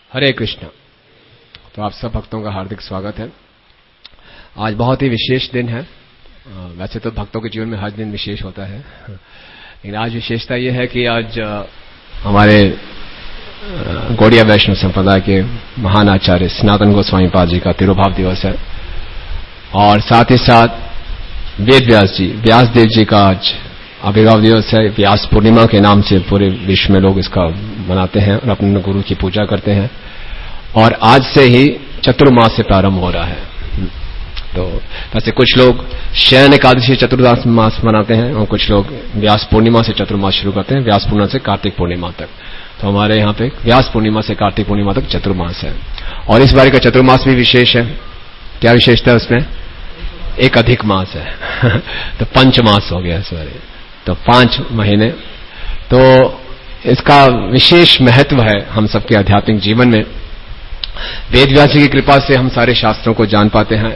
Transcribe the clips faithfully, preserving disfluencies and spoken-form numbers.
हरे कृष्ण। तो आप सब भक्तों का हार्दिक स्वागत है। आज बहुत ही विशेष दिन है। वैसे तो भक्तों के जीवन में हर दिन विशेष होता है, लेकिन आज विशेषता यह है कि आज हमारे गौड़िया वैष्णव संप्रदाय के महान आचार्य सनातन गोस्वामी पाद जी का तिरुभाव दिवस है, और साथ ही साथ वेद व्यास जी व्यास देव जी का आज आविर्भाव दिवस है। व्यास पूर्णिमा के नाम से पूरे विश्व में लोग इसका मनाते हैं और अपने गुरु की पूजा करते हैं। और आज से ही चतुर्मास से प्रारंभ हो रहा है। तो वैसे कुछ लोग शयन एकादशी चतुर्मास मास मनाते हैं और कुछ लोग व्यास पूर्णिमा से चतुर्मास शुरू करते हैं, व्यास पूर्णिमा से कार्तिक पूर्णिमा तक। तो हमारे यहाँ पे व्यास पूर्णिमा से कार्तिक पूर्णिमा तक चतुर्मास है। और इस बार का चतुर्मास भी विशेष है। क्या विशेषता है उसमें? एक अधिक मास है तो पंचमास हो गया इस बार, तो पांच महीने। तो इसका विशेष महत्व है हम सबके आध्यात्मिक जीवन में। वेद व्यास की कृपा से हम सारे शास्त्रों को जान पाते हैं।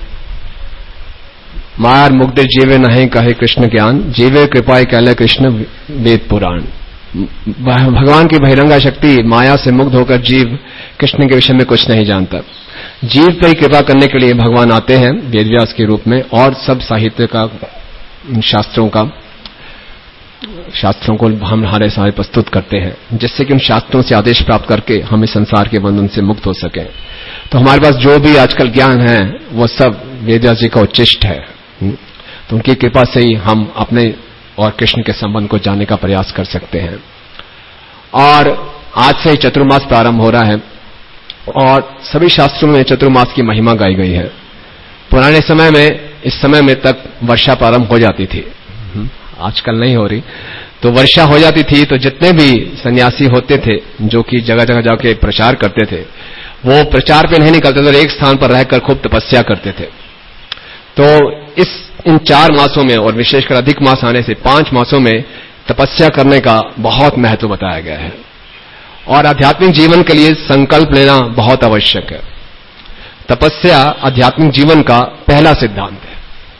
मार मुग्ध जीवे नहीं कहे कृष्ण ज्ञान, जीवे कृपाए कहले कृष्ण वेद पुराण। भगवान की बहिरंगा शक्ति माया से मुग्ध होकर जीव कृष्ण के विषय में कुछ नहीं जानता। जीव पर ही कृपा करने के लिए भगवान आते हैं वेद व्यास के रूप में, और सब साहित्य का, शास्त्रों का शास्त्रों को हम हमारे सारे प्रस्तुत करते हैं, जिससे कि उन शास्त्रों से आदेश प्राप्त करके हम इस संसार के बंधन से मुक्त हो सकें। तो हमारे पास जो भी आजकल ज्ञान है वो सब वेदव्यास जी का उच्चिष्ट है। तो उनकी कृपा से ही हम अपने और कृष्ण के संबंध को जानने का प्रयास कर सकते हैं। और आज से ही चतुर्मास प्रारंभ हो रहा है, और सभी शास्त्रों में चतुर्मास की महिमा गाई गई है। पुराने समय में इस समय में तक वर्षा प्रारंभ हो जाती थी, आजकल नहीं हो रही। तो वर्षा हो जाती थी तो जितने भी सन्यासी होते थे जो कि जगह जगह जाके प्रचार करते थे, वो प्रचार पे नहीं निकलते थे, एक स्थान पर रहकर खूब तपस्या करते थे। तो इस इन चार मासों में, और विशेषकर अधिक मास आने से पांच मासों में तपस्या करने का बहुत महत्व बताया गया है। और आध्यात्मिक जीवन के लिए संकल्प लेना बहुत आवश्यक है। तपस्या आध्यात्मिक जीवन का पहला सिद्धांत है।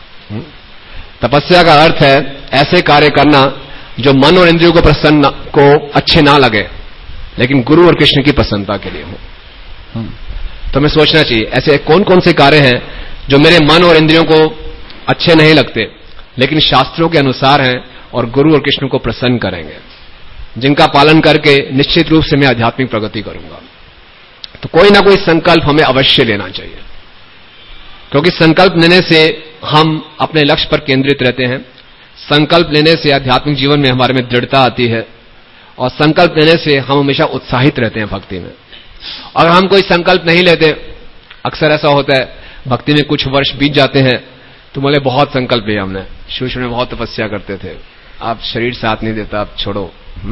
तपस्या का अर्थ है ऐसे कार्य करना जो मन और इंद्रियों को प्रसन्न को अच्छे ना लगे, लेकिन गुरु और कृष्ण की प्रसन्नता के लिए हो। तो हमें सोचना चाहिए ऐसे कौन कौन से कार्य हैं जो मेरे मन और इंद्रियों को अच्छे नहीं लगते, लेकिन शास्त्रों के अनुसार हैं और गुरु और कृष्ण को प्रसन्न करेंगे, जिनका पालन करके निश्चित रूप से मैं आध्यात्मिक प्रगति करूंगा। तो कोई ना कोई संकल्प हमें अवश्य लेना चाहिए, क्योंकि संकल्प लेने से हम अपने लक्ष्य पर केंद्रित रहते हैं। संकल्प लेने से आध्यात्मिक जीवन में हमारे में दृढ़ता आती है, और संकल्प लेने से हम हमेशा उत्साहित रहते हैं भक्ति में। अगर हम कोई संकल्प नहीं लेते, अक्सर ऐसा होता है भक्ति में कुछ वर्ष बीत जाते हैं तो बोले बहुत संकल्प लिया हमने, शुरू शुरू में बहुत तपस्या करते थे, अब शरीर साथ नहीं देता, अब छोड़ो।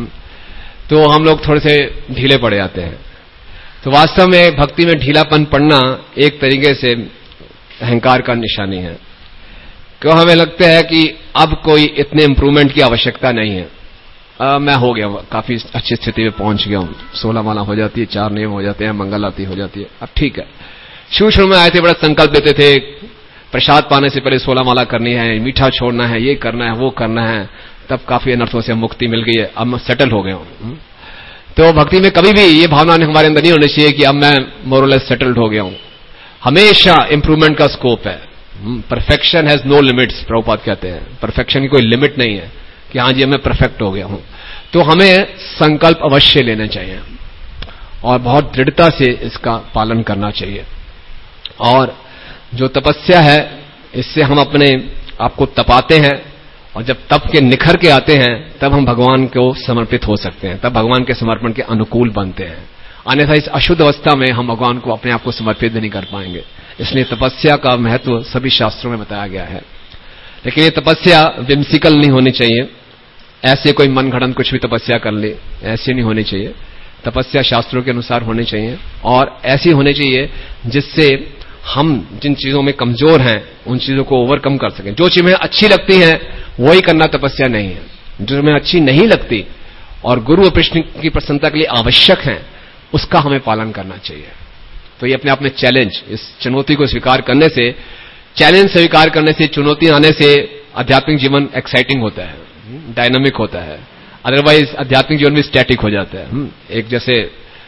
तो हम लोग थोड़े से ढीले पड़ जाते हैं। तो वास्तव में भक्ति में ढीलापन पड़ना एक तरीके से अहंकार का निशानी है, क्यों हमें लगता है कि अब कोई इतने इंप्रूवमेंट की आवश्यकता नहीं है। आ, मैं हो गया, काफी अच्छी स्थिति में पहुंच गया हूं, सोलह माला हो जाती है, चार नियम हो जाते हैं, मंगल आरती हो जाती है, अब ठीक है। शुरू शुरू में आए थे, बड़ा संकल्प लेते थे, प्रसाद पाने से पहले सोलह माला करनी है, मीठा छोड़ना है, ये करना है, वो करना है, तब काफी अनर्थों से मुक्ति मिल गई है, अब मैं सेटल हो गया हूं। तो भक्ति में कभी भी ये भावना हमारे अंदर नहीं होनी चाहिए कि अब मैं मोरलेस सेटल्ड हो गया हूं। हमेशा इंप्रूवमेंट का स्कोप है। Perfection has no limits, Prabhupada कहते हैं। परफेक्शन की कोई लिमिट नहीं है कि हाँ जी मैं परफेक्ट हो गया हूं। तो हमें संकल्प अवश्य लेने चाहिए और बहुत दृढ़ता से इसका पालन करना चाहिए। और जो तपस्या है, इससे हम अपने आप को तपाते हैं, और जब तप के निखर के आते हैं तब हम भगवान को समर्पित हो सकते हैं, तब भगवान के समर्पण के अनुकूल बनते हैं। अन्यथा इस अशुद्ध अवस्था में हम भगवान को अपने आप को समर्पित भी नहीं कर पाएंगे। इसलिए तपस्या का महत्व सभी शास्त्रों में बताया गया है। लेकिन ये तपस्या विम्सिकल नहीं होनी चाहिए, ऐसे कोई मन घड़न कुछ भी तपस्या कर ले, ऐसी नहीं होनी चाहिए। तपस्या शास्त्रों के अनुसार होनी चाहिए, और ऐसी होनी चाहिए जिससे हम जिन चीजों में कमजोर हैं उन चीजों को ओवरकम कर सकें। जो चीजें अच्छी लगती हैं वही करना तपस्या नहीं है, जो हमें अच्छी नहीं लगती और गुरु और कृष्ण की प्रसन्नता के लिए आवश्यक है, उसका हमें पालन करना चाहिए। तो ये अपने आप में चैलेंज, इस चुनौती को स्वीकार करने से, चैलेंज स्वीकार करने से, चुनौती आने से आध्यात्मिक जीवन एक्साइटिंग होता है, डायनामिक होता है। अदरवाइज आध्यात्मिक जीवन भी स्टैटिक हो जाता है। एक जैसे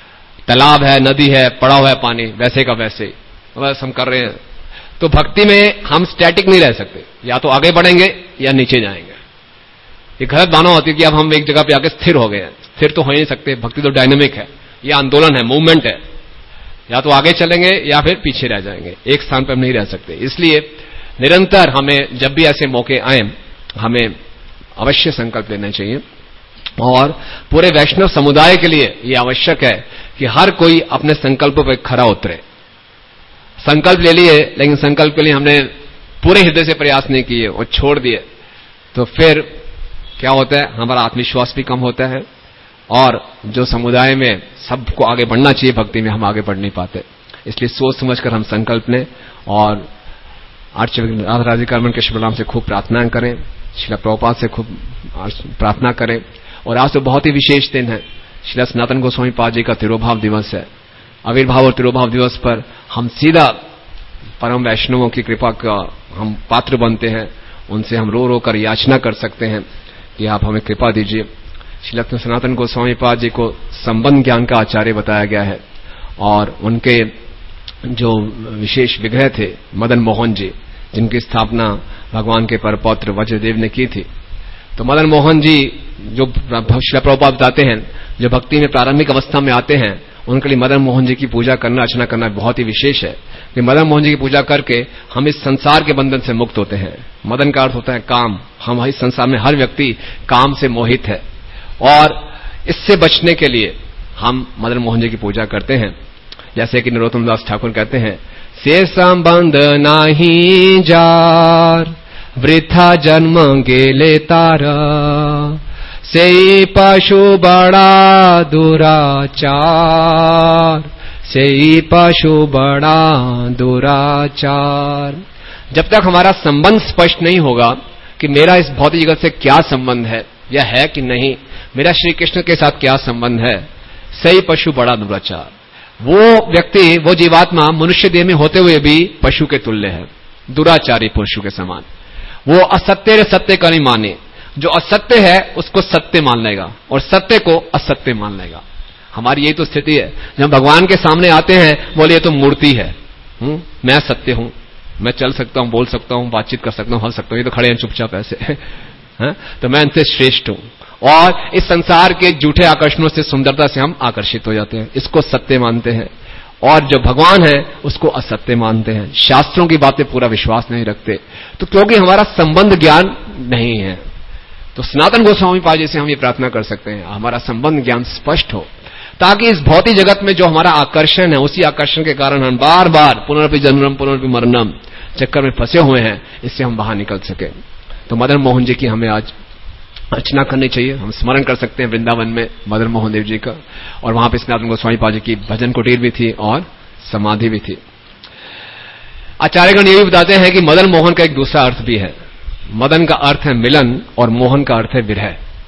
तालाब है, नदी है, पड़ा हुआ है पानी, वैसे का वैसे बस हम कर रहे हैं। तो भक्ति में हम स्टैटिक नहीं रह सकते, या तो आगे बढ़ेंगे या नीचे जाएंगे। ये गलत भावना होती है कि अब हम एक जगह पे आके स्थिर हो गए हैं। स्थिर तो हो ही नहीं सकते, भक्ति तो डायनेमिक है, ये आंदोलन है, मूवमेंट है। या तो आगे चलेंगे या फिर पीछे रह जाएंगे, एक स्थान पर हम नहीं रह सकते। इसलिए निरंतर हमें जब भी ऐसे मौके आए हमें अवश्य संकल्प लेना चाहिए। और पूरे वैष्णव समुदाय के लिए यह आवश्यक है कि हर कोई अपने संकल्पों पर खरा उतरे। संकल्प ले लिए लेकिन संकल्प के लिए हमने पूरे हृदय से प्रयास नहीं किए और छोड़ दिए, तो फिर क्या होता है, हमारा आत्मविश्वास भी कम होता है और जो समुदाय में सबको आगे बढ़ना चाहिए भक्ति में, हम आगे बढ़ नहीं पाते। इसलिए सोच समझकर हम संकल्प लें और आचार्य राधा राधिका के शुभनाम से खूब प्रार्थना करें, श्रील प्रभुपाद से खूब प्रार्थना करें। और आज तो बहुत ही विशेष दिन है, श्रील सनातन गोस्वामी पाद जी का तिरोभाव दिवस है। आविर्भाव और तिरोभाव दिवस पर हम सीधा परम वैष्णवों की कृपा का हम पात्र बनते हैं, उनसे हम रो रो कर याचना कर सकते हैं कि आप हमें कृपा दीजिए। श्रील सनातन गोस्वामी पाद जी को संबंध ज्ञान का आचार्य बताया गया है और उनके जो विशेष विग्रह थे मदन मोहन जी, जिनकी स्थापना भगवान के परपौत्र वज्रदेव ने की थी। तो मदन मोहन जी जो श्रील प्रभुपाद बताते हैं, जो भक्ति में प्रारंभिक अवस्था में आते हैं, उनके लिए मदन मोहन जी की पूजा करना, अर्चना करना बहुत ही विशेष है कि मदन मोहन जी की पूजा करके हम इस संसार के बंधन से मुक्त होते हैं। मदन का अर्थ होता है काम। हम इस संसार में हर व्यक्ति काम से मोहित है और इससे बचने के लिए हम मदन मोहन जी की पूजा करते हैं। जैसे कि नरोत्तम दास ठाकुर कहते हैं, से संबंध नाही जार वृथा जन्म गेले तारा, से पशु बड़ा दुराचार, से पशु बड़ा दुराचार। जब तक हमारा संबंध स्पष्ट नहीं होगा कि मेरा इस भौतिक जगत से क्या संबंध है या है कि नहीं, मेरा श्री कृष्ण के साथ क्या संबंध है, सही पशु बड़ा दुराचार। वो व्यक्ति, वो जीवात्मा मनुष्य देह में होते हुए भी पशु के तुल्य है, दुराचारी पशु के समान। वो असत्य सत्य का नहीं माने, जो असत्य है उसको सत्य मान लेगा और सत्य को असत्य मान लेगा। हमारी यही तो स्थिति है। जब भगवान के सामने आते हैं, बोले ये तो मूर्ति है, हुँ? मैं सत्य हूं, मैं चल सकता हूं, बोल सकता हूं, बातचीत कर सकता हूं, हंस सकता हूं, ये तो खड़े हैं चुपचाप ऐसे है? तो मैं इनसे श्रेष्ठ हूं। और इस संसार के झूठे आकर्षणों से, सुंदरता से हम आकर्षित हो जाते हैं, इसको सत्य मानते हैं। और जो भगवान है उसको असत्य मानते हैं, शास्त्रों की बातें पूरा विश्वास नहीं रखते। तो क्योंकि हमारा संबंध ज्ञान नहीं है, तो सनातन गोस्वामी पाद जी से हम ये प्रार्थना कर सकते हैं हमारा संबंध ज्ञान स्पष्ट हो, ताकि इस भौतिक जगत में जो हमारा आकर्षण है, उसी आकर्षण के कारण हम बार बार पुनरपि जन्मम पुनरपि मरणम चक्कर में फंसे हुए हैं, इससे हम बाहर निकल सके। तो मदन मोहन जी की हमें आज अर्चना करनी चाहिए। हम स्मरण कर सकते हैं वृंदावन में मदन मोहन देव जी का, और वहां पर सनातन गोस्वामी पाद जी की भजन कुटीर भी थी और समाधि भी थी। आचार्यगण ये भी बताते हैं कि मदन मोहन का एक दूसरा अर्थ भी है। मदन का अर्थ है मिलन और मोहन का अर्थ है विरह।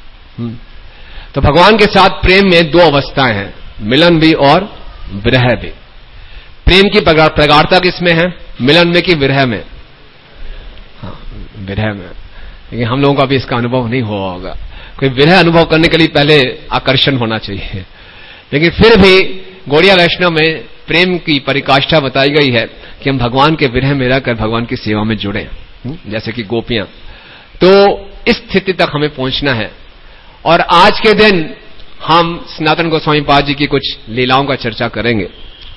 तो भगवान के साथ प्रेम में दो अवस्थाएं हैं, मिलन भी और विरह भी। प्रेम की प्रगाढ़ता किसमें है, मिलन में कि विरह में? हाँ, विरह में। लेकिन हम लोगों का भी इसका अनुभव नहीं हुआ होगा। कोई विरह अनुभव करने के लिए पहले आकर्षण होना चाहिए। लेकिन फिर भी गौड़िया वैष्णव में प्रेम की परिकाष्ठा बताई गई है कि हम भगवान के विरह में रहकर भगवान की सेवा में जुड़े, जैसे कि गोपियां। तो इस स्थिति तक हमें पहुंचना है। और आज के दिन हम सनातन गोस्वामी पाद जी की कुछ लीलाओं का चर्चा करेंगे।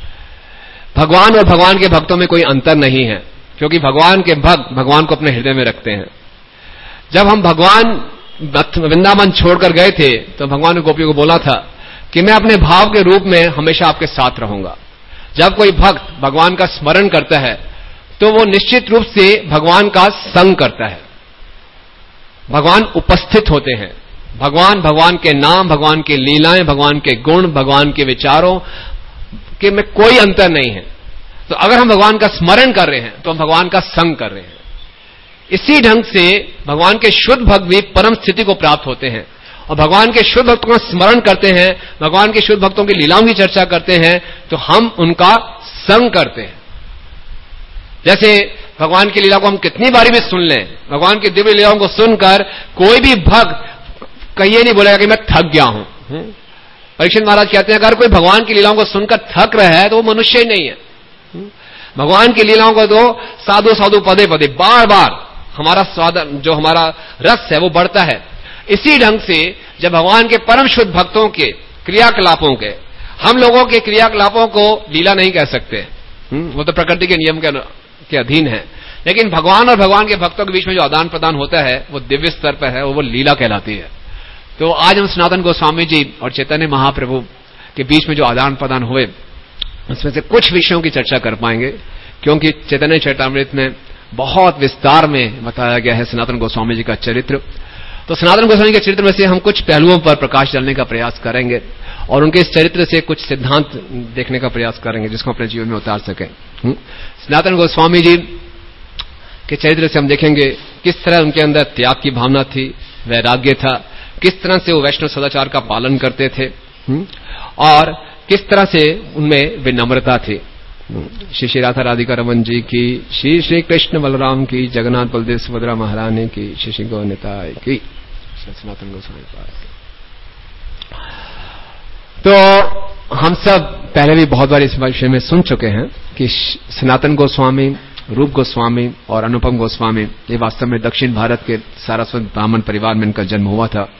भगवान और भगवान के भक्तों में कोई अंतर नहीं है, क्योंकि भगवान के भक्त भगवान को अपने हृदय में रखते हैं। जब हम भगवान वृंदावन छोड़कर गए थे तो भगवान ने गोपियों को बोला था कि मैं अपने भाव के रूप में हमेशा आपके साथ रहूंगा। जब कोई भक्त भगवान का स्मरण करता है तो वो निश्चित रूप से भगवान का संग करता है। भगवान उपस्थित होते हैं। भगवान भगवान के नाम, भगवान की लीलाएं, भगवान के गुण, भगवान के विचारों के में कोई अंतर नहीं है। तो अगर हम भगवान का स्मरण कर रहे हैं तो हम भगवान का संग कर रहे हैं। इसी ढंग से भगवान के शुद्ध भक्त भी परम स्थिति को प्राप्त होते हैं और भगवान के शुद्ध भक्तों का स्मरण करते हैं, भगवान के शुद्ध भक्तों की लीलाओं की चर्चा करते हैं, तो हम उनका संग करते हैं। जैसे भगवान की लीला को हम कितनी बारी भी सुन लें, भगवान की दिव्य लीलाओं को सुनकर कोई भी भक्त कहिए नहीं बोलेगा कि मैं थक गया हूं। परीक्षित महाराज कहते हैं अगर कोई भगवान की लीलाओं को सुनकर थक रहा है तो वो मनुष्य ही नहीं है। भगवान की लीलाओं को तो साधु साधु पदे पदे बार बार हमारा स्वाद, जो हमारा रस है वो बढ़ता है। इसी ढंग से जब भगवान के परम शुद्ध भक्तों के क्रियाकलापों के, हम लोगों के क्रियाकलापों को लीला नहीं कह सकते, वो तो प्रकृति के नियम के, के अधीन है, लेकिन भगवान और भगवान के भक्तों के बीच में जो आदान प्रदान होता है वो दिव्य स्तर पर है, वो, वो लीला कहलाती है। तो आज हम सनातन गोस्वामी जी और चैतन्य महाप्रभु के बीच में जो आदान प्रदान हुए उसमें से कुछ विषयों की चर्चा कर पाएंगे, क्योंकि चैतन्य चरितामृत में बहुत विस्तार में बताया गया है सनातन गोस्वामी जी का चरित्र। तो सनातन गोस्वामी के चरित्र में से हम कुछ पहलुओं पर प्रकाश डालने का प्रयास करेंगे और उनके इस चरित्र से कुछ सिद्धांत देखने का प्रयास करेंगे जिसको अपने जीवन में उतार सकें। सनातन गोस्वामी जी के चरित्र से हम देखेंगे किस तरह उनके अंदर त्याग की भावना थी, वैराग्य था, किस तरह से वो वैष्णव सदाचार का पालन करते थे और किस तरह से उनमें विनम्रता थी। श्री श्री राधा राधिका रमन जी की, श्री श्री कृष्ण बलराम की, जगन्नाथ बलदेव सुभद्रा महारानी की, श्री श्री गौनिताय की, सनातन गोस्वामी पाद। तो हम सब पहले भी बहुत बार इस विषय में सुन चुके हैं कि सनातन गोस्वामी, रूप गोस्वामी और अनुपम गोस्वामी ये वास्तव में दक्षिण भारत के सारस्वत ब्राह्मण परिवार में इनका जन्म हुआ था।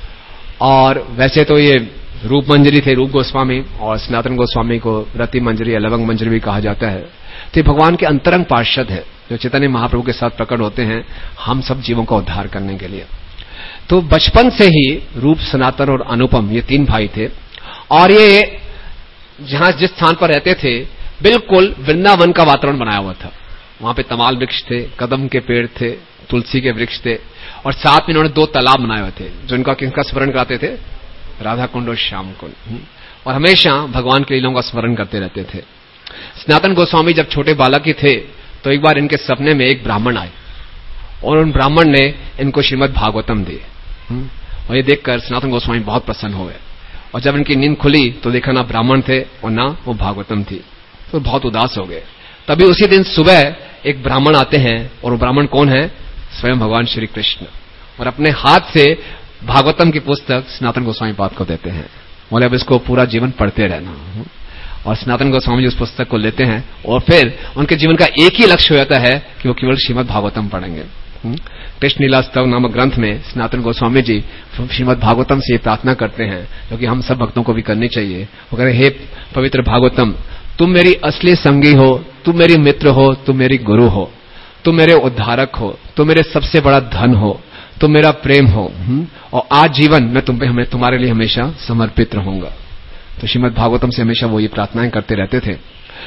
और वैसे तो ये रूप मंजरी थे रूप गोस्वामी, और सनातन गोस्वामी को रति मंजरी या लवंग मंजरी भी कहा जाता है। तो ये भगवान के अंतरंग पार्षद है जो चैतन्य महाप्रभु के साथ प्रकट होते हैं हम सब जीवों का उद्धार करने के लिए। तो बचपन से ही रूप, सनातन और अनुपम ये तीन भाई थे और ये जहां जिस स्थान पर रहते थे बिल्कुल वृंदावन का वातावरण बनाया हुआ था। वहां पे तमाल वृक्ष थे, कदम के पेड़ थे, तुलसी के वृक्ष थे और साथ में इन्होंने दो तालाब बनाए हुए थे जो इनका किसका स्मरण कराते थे, राधा कुंड और श्याम कुंड, और हमेशा भगवान के लीलाओं का स्मरण करते रहते थे। सनातन गोस्वामी जब छोटे बालक ही थे तो एक बार इनके सपने में एक ब्राह्मण आए और उन ब्राह्मण ने इनको श्रीमद् भागवतम दी और ये देखकर सनातन गोस्वामी बहुत प्रसन्न हुए। और जब इनकी नींद खुली तो देखा ना ब्राह्मण थे और ना वो भागवतम थी, तो बहुत उदास हो गए। तभी उसी दिन सुबह एक ब्राह्मण आते हैं और वो ब्राह्मण कौन है, स्वयं भगवान श्री कृष्ण, और अपने हाथ से भागवतम की पुस्तक सनातन गोस्वामी पाद को देते हैं। बोले अब इसको पूरा जीवन पढ़ते रहना। और सनातन गोस्वामी जी उस पुस्तक को लेते हैं और फिर उनके जीवन का एक ही लक्ष्य हो जाता है कि वो केवल श्रीमद् भागवतम पढ़ेंगे। कृष्ण लीला स्तव नामक ग्रंथ में सनातन गोस्वामी जी श्रीमद् भागवतम से ये प्रार्थना करते हैं जो कि हम सब भक्तों को भी करनी चाहिए। वो कह रहे हे पवित्र भागवतम, तुम मेरी असली संगी हो, तुम मेरी मित्र हो, तुम मेरी गुरु हो, तुम मेरे उद्धारक हो, तुम मेरे सबसे बड़ा धन हो, तुम मेरा प्रेम हो, और आज जीवन मैं तुम पे हमें तुम्हारे लिए हमेशा समर्पित रहूंगा। तो श्रीमद् भागवतम से हमेशा वो ये प्रार्थनाएं करते रहते थे।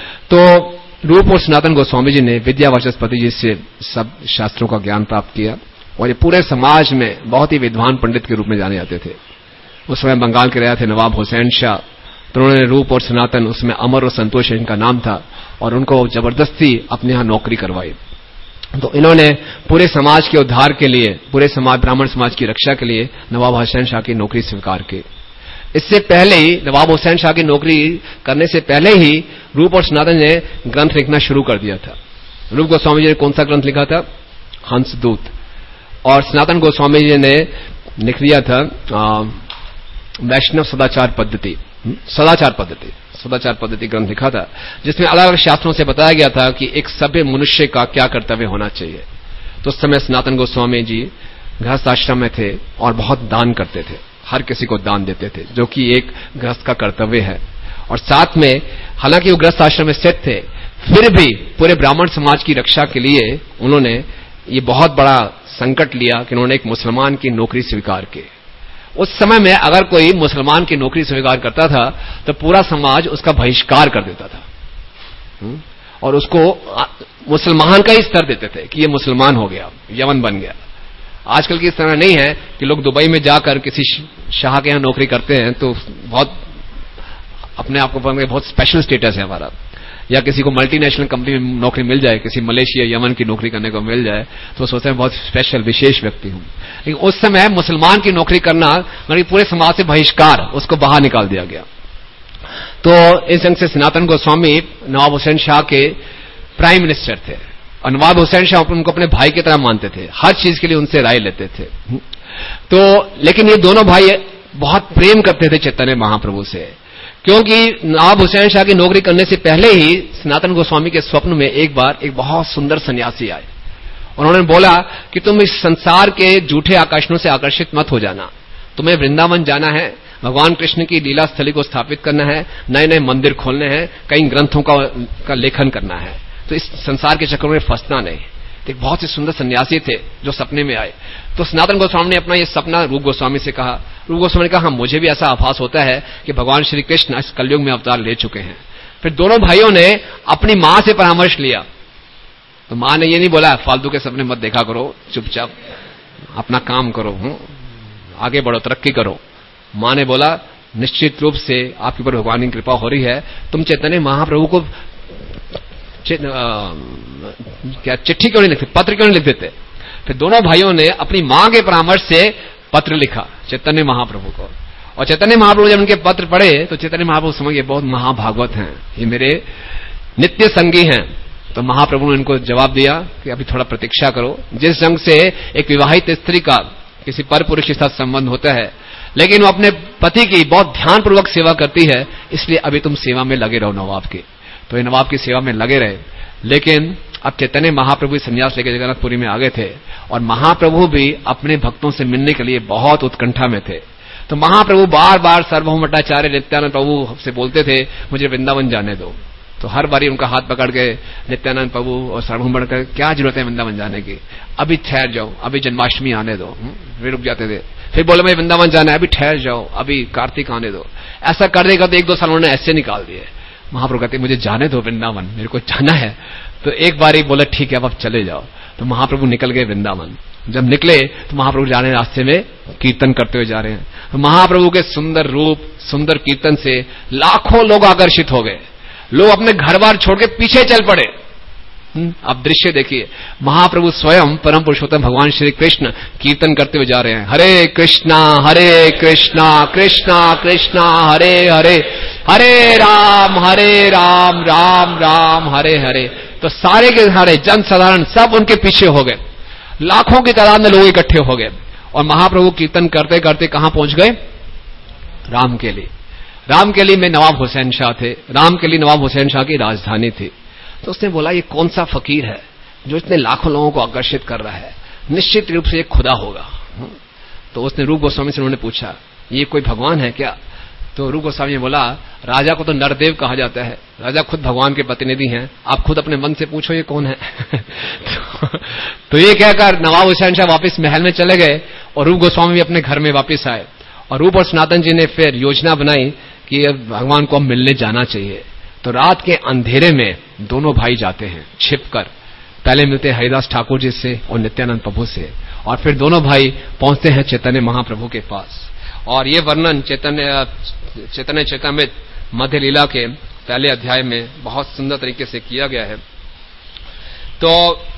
तो रूप और सनातन गोस्वामी जी ने विद्या वाचस्पति जी से सब शास्त्रों का ज्ञान प्राप्त किया और ये पूरे समाज में बहुत ही विद्वान पंडित के रूप में जाने जाते थे। उस समय बंगाल के रहे थे नवाब हुसैन शाह, तो उन्होंने रूप और सनातन, उसमें अमर और संतोष इनका नाम था, और उनको जबरदस्ती अपने यहां नौकरी करवाई। तो इन्होंने पूरे समाज के उद्धार के लिए, पूरे समाज ब्राह्मण समाज की रक्षा के लिए नवाब हुसैन शाह की नौकरी स्वीकार की। इससे पहले ही नवाब हुसैन शाह की नौकरी करने से पहले ही रूप और सनातन ने ग्रंथ लिखना शुरू कर दिया था। रूप गोस्वामी जी ने कौन सा ग्रंथ लिखा था, हंसदूत, और सनातन गोस्वामी जी ने लिख दिया था वैष्णव सदाचार पद्धति, सदाचार पद्धति सदाचार पद्धति ग्रंथ लिखा था, जिसमें अलग अलग शास्त्रों से बताया गया था कि एक सभ्य मनुष्य का क्या कर्तव्य होना चाहिए। तो उस समय सनातन गोस्वामी जी गृहस्थ आश्रम में थे और बहुत दान करते थे, हर किसी को दान देते थे, जो कि एक गृहस्थ का कर्तव्य है। और साथ में हालांकि वो गृहस्थ आश्रम में स्थित थे, फिर भी पूरे ब्राह्मण समाज की रक्षा के लिए उन्होंने ये बहुत बड़ा संकट लिया कि उन्होंने एक मुसलमान की नौकरी स्वीकार की। उस समय में अगर कोई मुसलमान की नौकरी स्वीकार करता था तो पूरा समाज उसका बहिष्कार कर देता था और उसको मुसलमान का ही स्तर देते थे कि ये मुसलमान हो गया, यवन बन गया। आजकल की इस तरह नहीं है कि लोग दुबई में जाकर किसी शाह के यहां नौकरी करते हैं तो बहुत अपने आप को बहुत स्पेशल स्टेटस है हमारा, या किसी को मल्टीनेशनल कंपनी में नौकरी मिल जाए, किसी मलेशिया यमन की नौकरी करने को मिल जाए तो सोचते हैं बहुत स्पेशल विशेष व्यक्ति हूं। लेकिन उस समय मुसलमान की नौकरी करना मतलब पूरे समाज से बहिष्कार, उसको बाहर निकाल दिया गया। तो इस ढंग से सनातन गोस्वामी नवाब हुसैन शाह के प्राइम मिनिस्टर थे और नवाब हुसैन शाह उनको अपने भाई की तरह मानते थे, हर चीज के लिए उनसे राय लेते थे। तो लेकिन ये दोनों भाई बहुत प्रेम करते थे चैतन्य महाप्रभु से, क्योंकि नवाब हुसैन शाह की नौकरी करने से पहले ही सनातन गोस्वामी के स्वप्न में एक बार एक बहुत सुंदर सन्यासी आए। उन्होंने बोला कि तुम इस संसार के झूठे आकर्षणों से आकर्षित मत हो जाना, तुम्हें वृंदावन जाना है, भगवान कृष्ण की लीला स्थली को स्थापित करना है, नए नए मंदिर खोलने हैं, कई ग्रंथों का, का लेखन करना है, तो इस संसार के चक्कर में फंसना नहीं। तो एक बहुत ही सुंदर सन्यासी थे जो सपने में आए। तो सनातन गोस्वामी ने अपना ये सपना रूप गोस्वामी से कहा। रूप गोस्वामी ने कहा, हाँ, मुझे भी ऐसा आभास होता है कि भगवान श्री कृष्ण इस कलयुग में अवतार ले चुके हैं। फिर दोनों भाइयों ने अपनी मां से परामर्श लिया। तो मां ने ये नहीं बोला फालतू के सपने मत देखा करो, चुपचाप अपना काम करो, हुँ? आगे बढ़ो, तरक्की करो। मां ने बोला, निश्चित रूप से आपके ऊपर भगवान की कृपा हो रही है, तुम चैतन्य महाप्रभु को आ, क्या चिट्ठी क्यों नहीं लिखते, पत्र क्यों नहीं लिख देते? फिर दोनों भाइयों ने अपनी मां के परामर्श से पत्र लिखा चैतन्य महाप्रभु को। और चैतन्य महाप्रभु जब उनके पत्र पढ़े तो चैतन्य महाप्रभु समझ गए बहुत महाभागवत हैं, ये मेरे नित्य संगी हैं। तो महाप्रभु ने उनको जवाब दिया कि अभी थोड़ा प्रतीक्षा करो। जिस ढंग से एक विवाहित स्त्री का किसी पर पुरुष के साथ संबंध होता है, लेकिन वो अपने पति की बहुत ध्यानपूर्वक सेवा करती है, इसलिए अभी तुम सेवा में लगे रहो नवाब की। तो ये नवाब की सेवा में लगे रहे। लेकिन अब चैतन्य महाप्रभु संन्यास लेकर जगन्नाथपुरी में आ गए थे और महाप्रभु भी अपने भक्तों से मिलने के लिए बहुत उत्कंठा में थे। तो महाप्रभु बार बार सार्वभौम भट्टाचार्य नित्यानंद प्रभु से बोलते थे, मुझे वृंदावन जाने दो। तो हर बारी उनका हाथ पकड़ के नित्यानंद प्रभु और सार्वभौम भट्टाचार्य, क्या जरूरत है वृंदावन जाने की, अभी ठहर जाओ, अभी जन्माष्टमी आने दो। वे रुक जाते थे। फिर बोले मैं वृंदावन जाना है, अभी ठहर जाओ, अभी कार्तिक आने दो। ऐसा करते करते एक दो साल उन्होंने ऐसे निकाल दिए। महाप्रभु कहते मुझे जाने दो वृंदावन, मेरे को जाना है। तो एक बार ही बोला ठीक है अब आप चले जाओ। तो महाप्रभु निकल गए वृंदावन। जब निकले तो महाप्रभु जा रहे हैं, रास्ते में कीर्तन करते हुए जा रहे हैं। तो महाप्रभु के सुंदर रूप, सुंदर कीर्तन से लाखों लोग आकर्षित हो गए। लोग अपने घर बार छोड़ के पीछे चल पड़े। आप दृश्य देखिए, महाप्रभु स्वयं परम पुरुषोत्तम भगवान श्री कृष्ण कीर्तन करते हुए जा रहे हैं, हरे कृष्णा हरे कृष्णा कृष्णा कृष्णा हरे हरे, हरे राम हरे राम राम राम हरे हरे। तो सारे के सारे जन साधारण सब उनके पीछे हो गए। लाखों की तादाद में लोग इकट्ठे हो गए और महाप्रभु कीर्तन करते करते कहां पहुंच गए? रामकेली। रामकेली में नवाब हुसैन शाह थे। रामकेली नवाब हुसैन शाह की राजधानी थी। तो उसने बोला ये कौन सा फकीर है जो इतने लाखों लोगों को आकर्षित कर रहा है, निश्चित रूप से ये खुदा होगा। तो उसने रूप गोस्वामी से उन्होंने पूछा ये कोई भगवान है क्या? तो रूप गोस्वामी ने बोला राजा को तो नरदेव कहा जाता है, राजा खुद भगवान के प्रतिनिधि हैं, आप खुद अपने मन से पूछो ये कौन है। तो, तो ये कहकर नवाब हुसैन शाह वापस महल में चले गए और रूप गोस्वामी भी अपने घर में वापस आए। और रूप और सनातन जी ने फिर योजना बनाई कि भगवान को अब मिलने जाना चाहिए। तो रात के अंधेरे में दोनों भाई जाते हैं छिपकर। पहले मिलते हैं हरिदास ठाकुर जी से और नित्यानंद प्रभु से, और फिर दोनों भाई पहुंचते हैं चैतन्य महाप्रभु के पास। और ये वर्णन चैतन्य चैतन्य चैतामृत मध्य लीला के पहले अध्याय में बहुत सुंदर तरीके से किया गया है। तो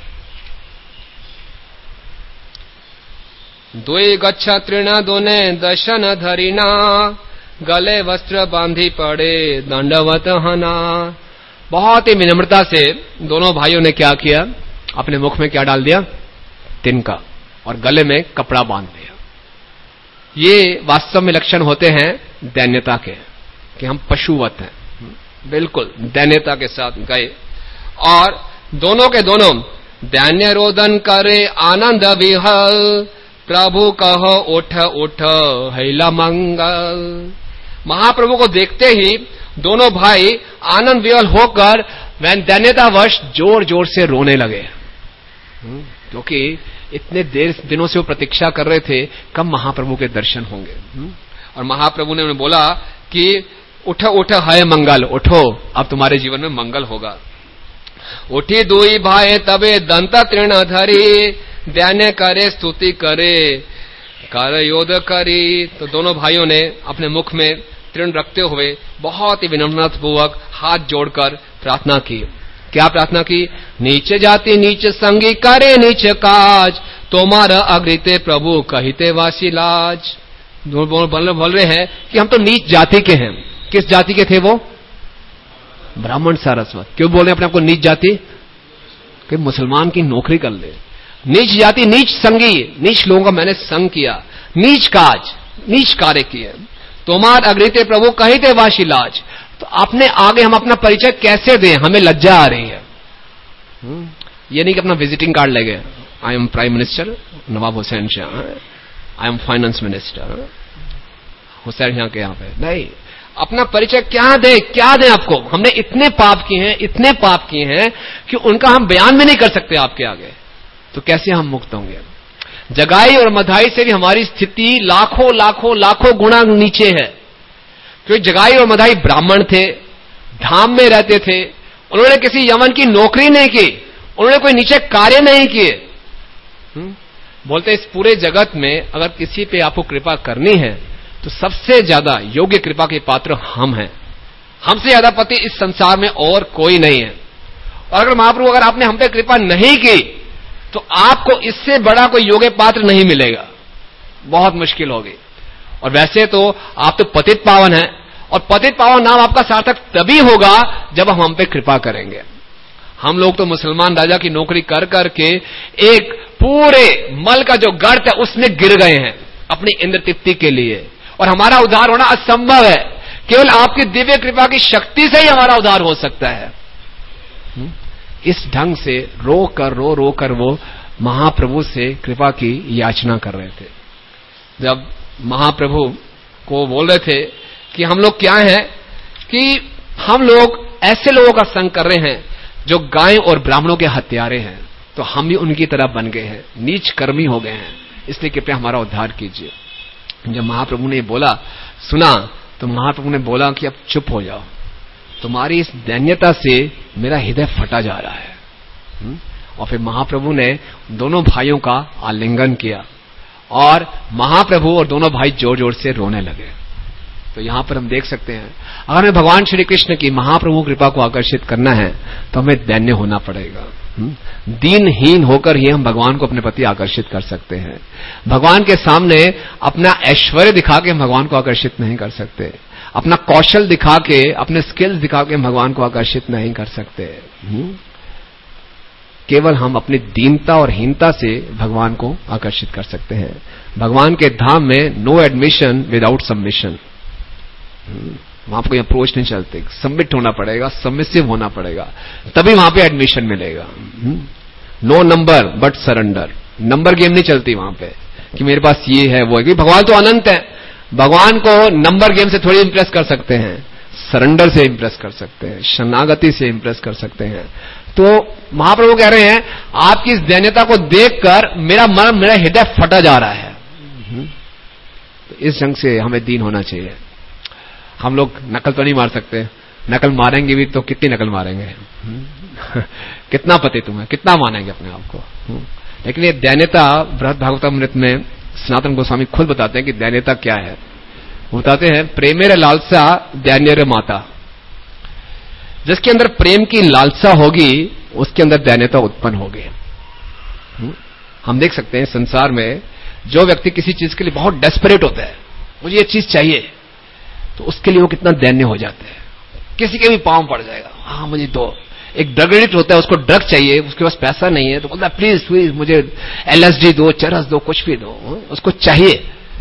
द्वै गच्छ तृण दोने दर्शन धरिना, गले वस्त्र बांधी पड़े दंडवत हना। बहुत ही विनम्रता से दोनों भाइयों ने क्या किया, अपने मुख में क्या डाल दिया? तिनका, और गले में कपड़ा बांध दिया। ये वास्तव में लक्षण होते हैं दैन्यता के, कि हम पशुवत हैं। बिल्कुल दैन्यता के साथ गए और दोनों के दोनों दैन्य रोदन करे आनंद विहल, प्रभु कहो उठ उठ हैला मंगल। महाप्रभु को देखते ही दोनों भाई आनंद विहल होकर दैन्यतावश जोर जोर से रोने लगे, क्योंकि इतने देर दिनों से वो प्रतीक्षा कर रहे थे कब महाप्रभु के दर्शन होंगे। और महाप्रभु ने उन्हें बोला कि उठ उठ है मंगल, उठो अब तुम्हारे जीवन में मंगल होगा। उठी दुई भाई तबे दंत तृण धरी, दैन्य करे स्तुति करे कर योद करी। तो दोनों भाइयों ने अपने मुख में तृण रखते हुए बहुत ही विनम्रता पूर्वक हाथ जोड़कर प्रार्थना की। क्या प्रार्थना की? नीचे जाति नीच संगी करे नीच काज, तुम्हारा अग्रिते प्रभु कहिते वासी लाज। बोल रहे हैं कि हम तो नीच जाति के हैं। किस जाति के थे वो? ब्राह्मण सारस्वत। क्यों बोल रहे हैं अपने आप को नीच जाति? कि मुसलमान की नौकरी कर ले। नीच जाति, नीच संगी, नीच लोगों का मैंने संग किया, नीच काज। नीच कार्य किए। तुम्हार अग्रिते प्रभु कही थे वाशी लाज। तो अपने आगे हम अपना परिचय कैसे दें? हमें लज्जा आ रही है। ये नहीं कि अपना विजिटिंग कार्ड ले गए, I am prime minister Nawab Hussain Shah, I am finance minister Hussain Shah के यहां पे नहीं। अपना परिचय क्या दे, क्या दें आपको? हमने इतने पाप किए हैं, इतने पाप किए हैं कि उनका हम बयान भी नहीं कर सकते आपके आगे। तो कैसे हम मुक्त होंगे? जगाई और मधाई से भी हमारी स्थिति लाखों लाखों लाखों गुना नीचे है। क्योंकि जगाई और मधाई ब्राह्मण थे, धाम में रहते थे, उन्होंने किसी यमन की नौकरी नहीं की, उन्होंने कोई नीचे कार्य नहीं किए। बोलते इस पूरे जगत में अगर किसी पे आपको कृपा करनी है तो सबसे ज्यादा योग्य कृपा के पात्र हम हैं। हमसे ज्यादा पति इस संसार में और कोई नहीं है। और अगर महाप्रभु अगर आपने हम पे कृपा नहीं की तो आपको इससे बड़ा कोई योग्य पात्र नहीं मिलेगा, बहुत मुश्किल होगी। और वैसे तो आप तो पतित पावन हैं, और पतित पावन नाम आपका सार्थक तभी होगा जब हम हम पे कृपा करेंगे। हम लोग तो मुसलमान राजा की नौकरी कर करके एक पूरे मल का जो गर्त है उसमें गिर गए हैं अपनी इंद्र तृप्ति के लिए, और हमारा उद्धार होना असंभव है। केवल आपकी दिव्य कृपा की शक्ति से ही हमारा उद्धार हो सकता है। इस ढंग से रो कर रो रो कर वो महाप्रभु से कृपा की याचना कर रहे थे। जब महाप्रभु को बोल रहे थे कि हम लोग क्या हैं कि हम लोग ऐसे लोगों का संग कर रहे हैं जो गाय और ब्राह्मणों के हत्यारे हैं, तो हम भी उनकी तरह बन गए हैं, नीच कर्मी हो गए हैं, इसलिए कृपया हमारा उद्धार कीजिए। जब महाप्रभु ने बोला सुना तो महाप्रभु ने बोला कि अब चुप हो जाओ, तुम्हारी इस दैन्यता से मेरा हृदय फटा जा रहा है। हुँ? और फिर महाप्रभु ने दोनों भाइयों का आलिंगन किया और महाप्रभु और दोनों भाई जोर जोर से रोने लगे। तो यहां पर हम देख सकते हैं अगर हमें भगवान श्री कृष्ण की महाप्रभु कृपा को आकर्षित करना है तो हमें दैन्य होना पड़ेगा। दीनहीन होकर ही हम भगवान को अपने प्रति आकर्षित कर सकते हैं। भगवान के सामने अपना ऐश्वर्य दिखा के हम भगवान को आकर्षित नहीं कर सकते, अपना कौशल दिखा के, अपने स्किल्स दिखा के हम भगवान को आकर्षित नहीं कर सकते। केवल हम अपनी दीनता और हीनता से भगवान को आकर्षित कर सकते हैं। भगवान के धाम में नो एडमिशन विदाउट सबमिशन। वहां पर कोई अप्रोच नहीं चलते, सबमिट होना पड़ेगा, सबमिसिव होना पड़ेगा, तभी वहां पे एडमिशन मिलेगा। No number but surrender. Number game नहीं चलती वहां पे कि मेरे पास ये है वो है, क्योंकि भगवान तो अनंत है। भगवान को नंबर गेम से थोड़ी इंप्रेस कर सकते हैं, सरेंडर से इंप्रेस कर सकते हैं, शरणागति से इंप्रेस कर सकते हैं। तो महाप्रभु कह रहे हैं आपकी इस दैन्यता को देखकर मेरा मन, मेरा हृदय फटा जा रहा है। तो इस ढंग से हमें दीन होना चाहिए। हम लोग नकल तो नहीं मार सकते, नकल मारेंगे भी तो कितनी नकल मारेंगे कितना पति तुम्हें, कितना मानेंगे अपने आप को। लेकिन ये दैन्यता बृहद भागवतामृत में सनातन गोस्वामी खुद बताते हैं कि दैन्यता क्या है। वो बताते हैं प्रेमेर लालसा दैन्य माता। जिसके अंदर प्रेम की लालसा होगी उसके अंदर दैन्यता उत्पन्न होगी। हम देख सकते हैं संसार में जो व्यक्ति किसी चीज के लिए बहुत डेस्परेट होता है, मुझे ये चीज चाहिए, तो उसके लिए वो कितना दैन्य हो जाता है। किसी के भी पांव पड़ जाएगा, हाँ मुझे दो। एक ड्रग एडिक्ट होता है, उसको ड्रग चाहिए, उसके पास पैसा नहीं है तो बोलता है प्लीज प्लीज मुझे एलएसडी दो, चरस दो, कुछ भी दो, उसको चाहिए।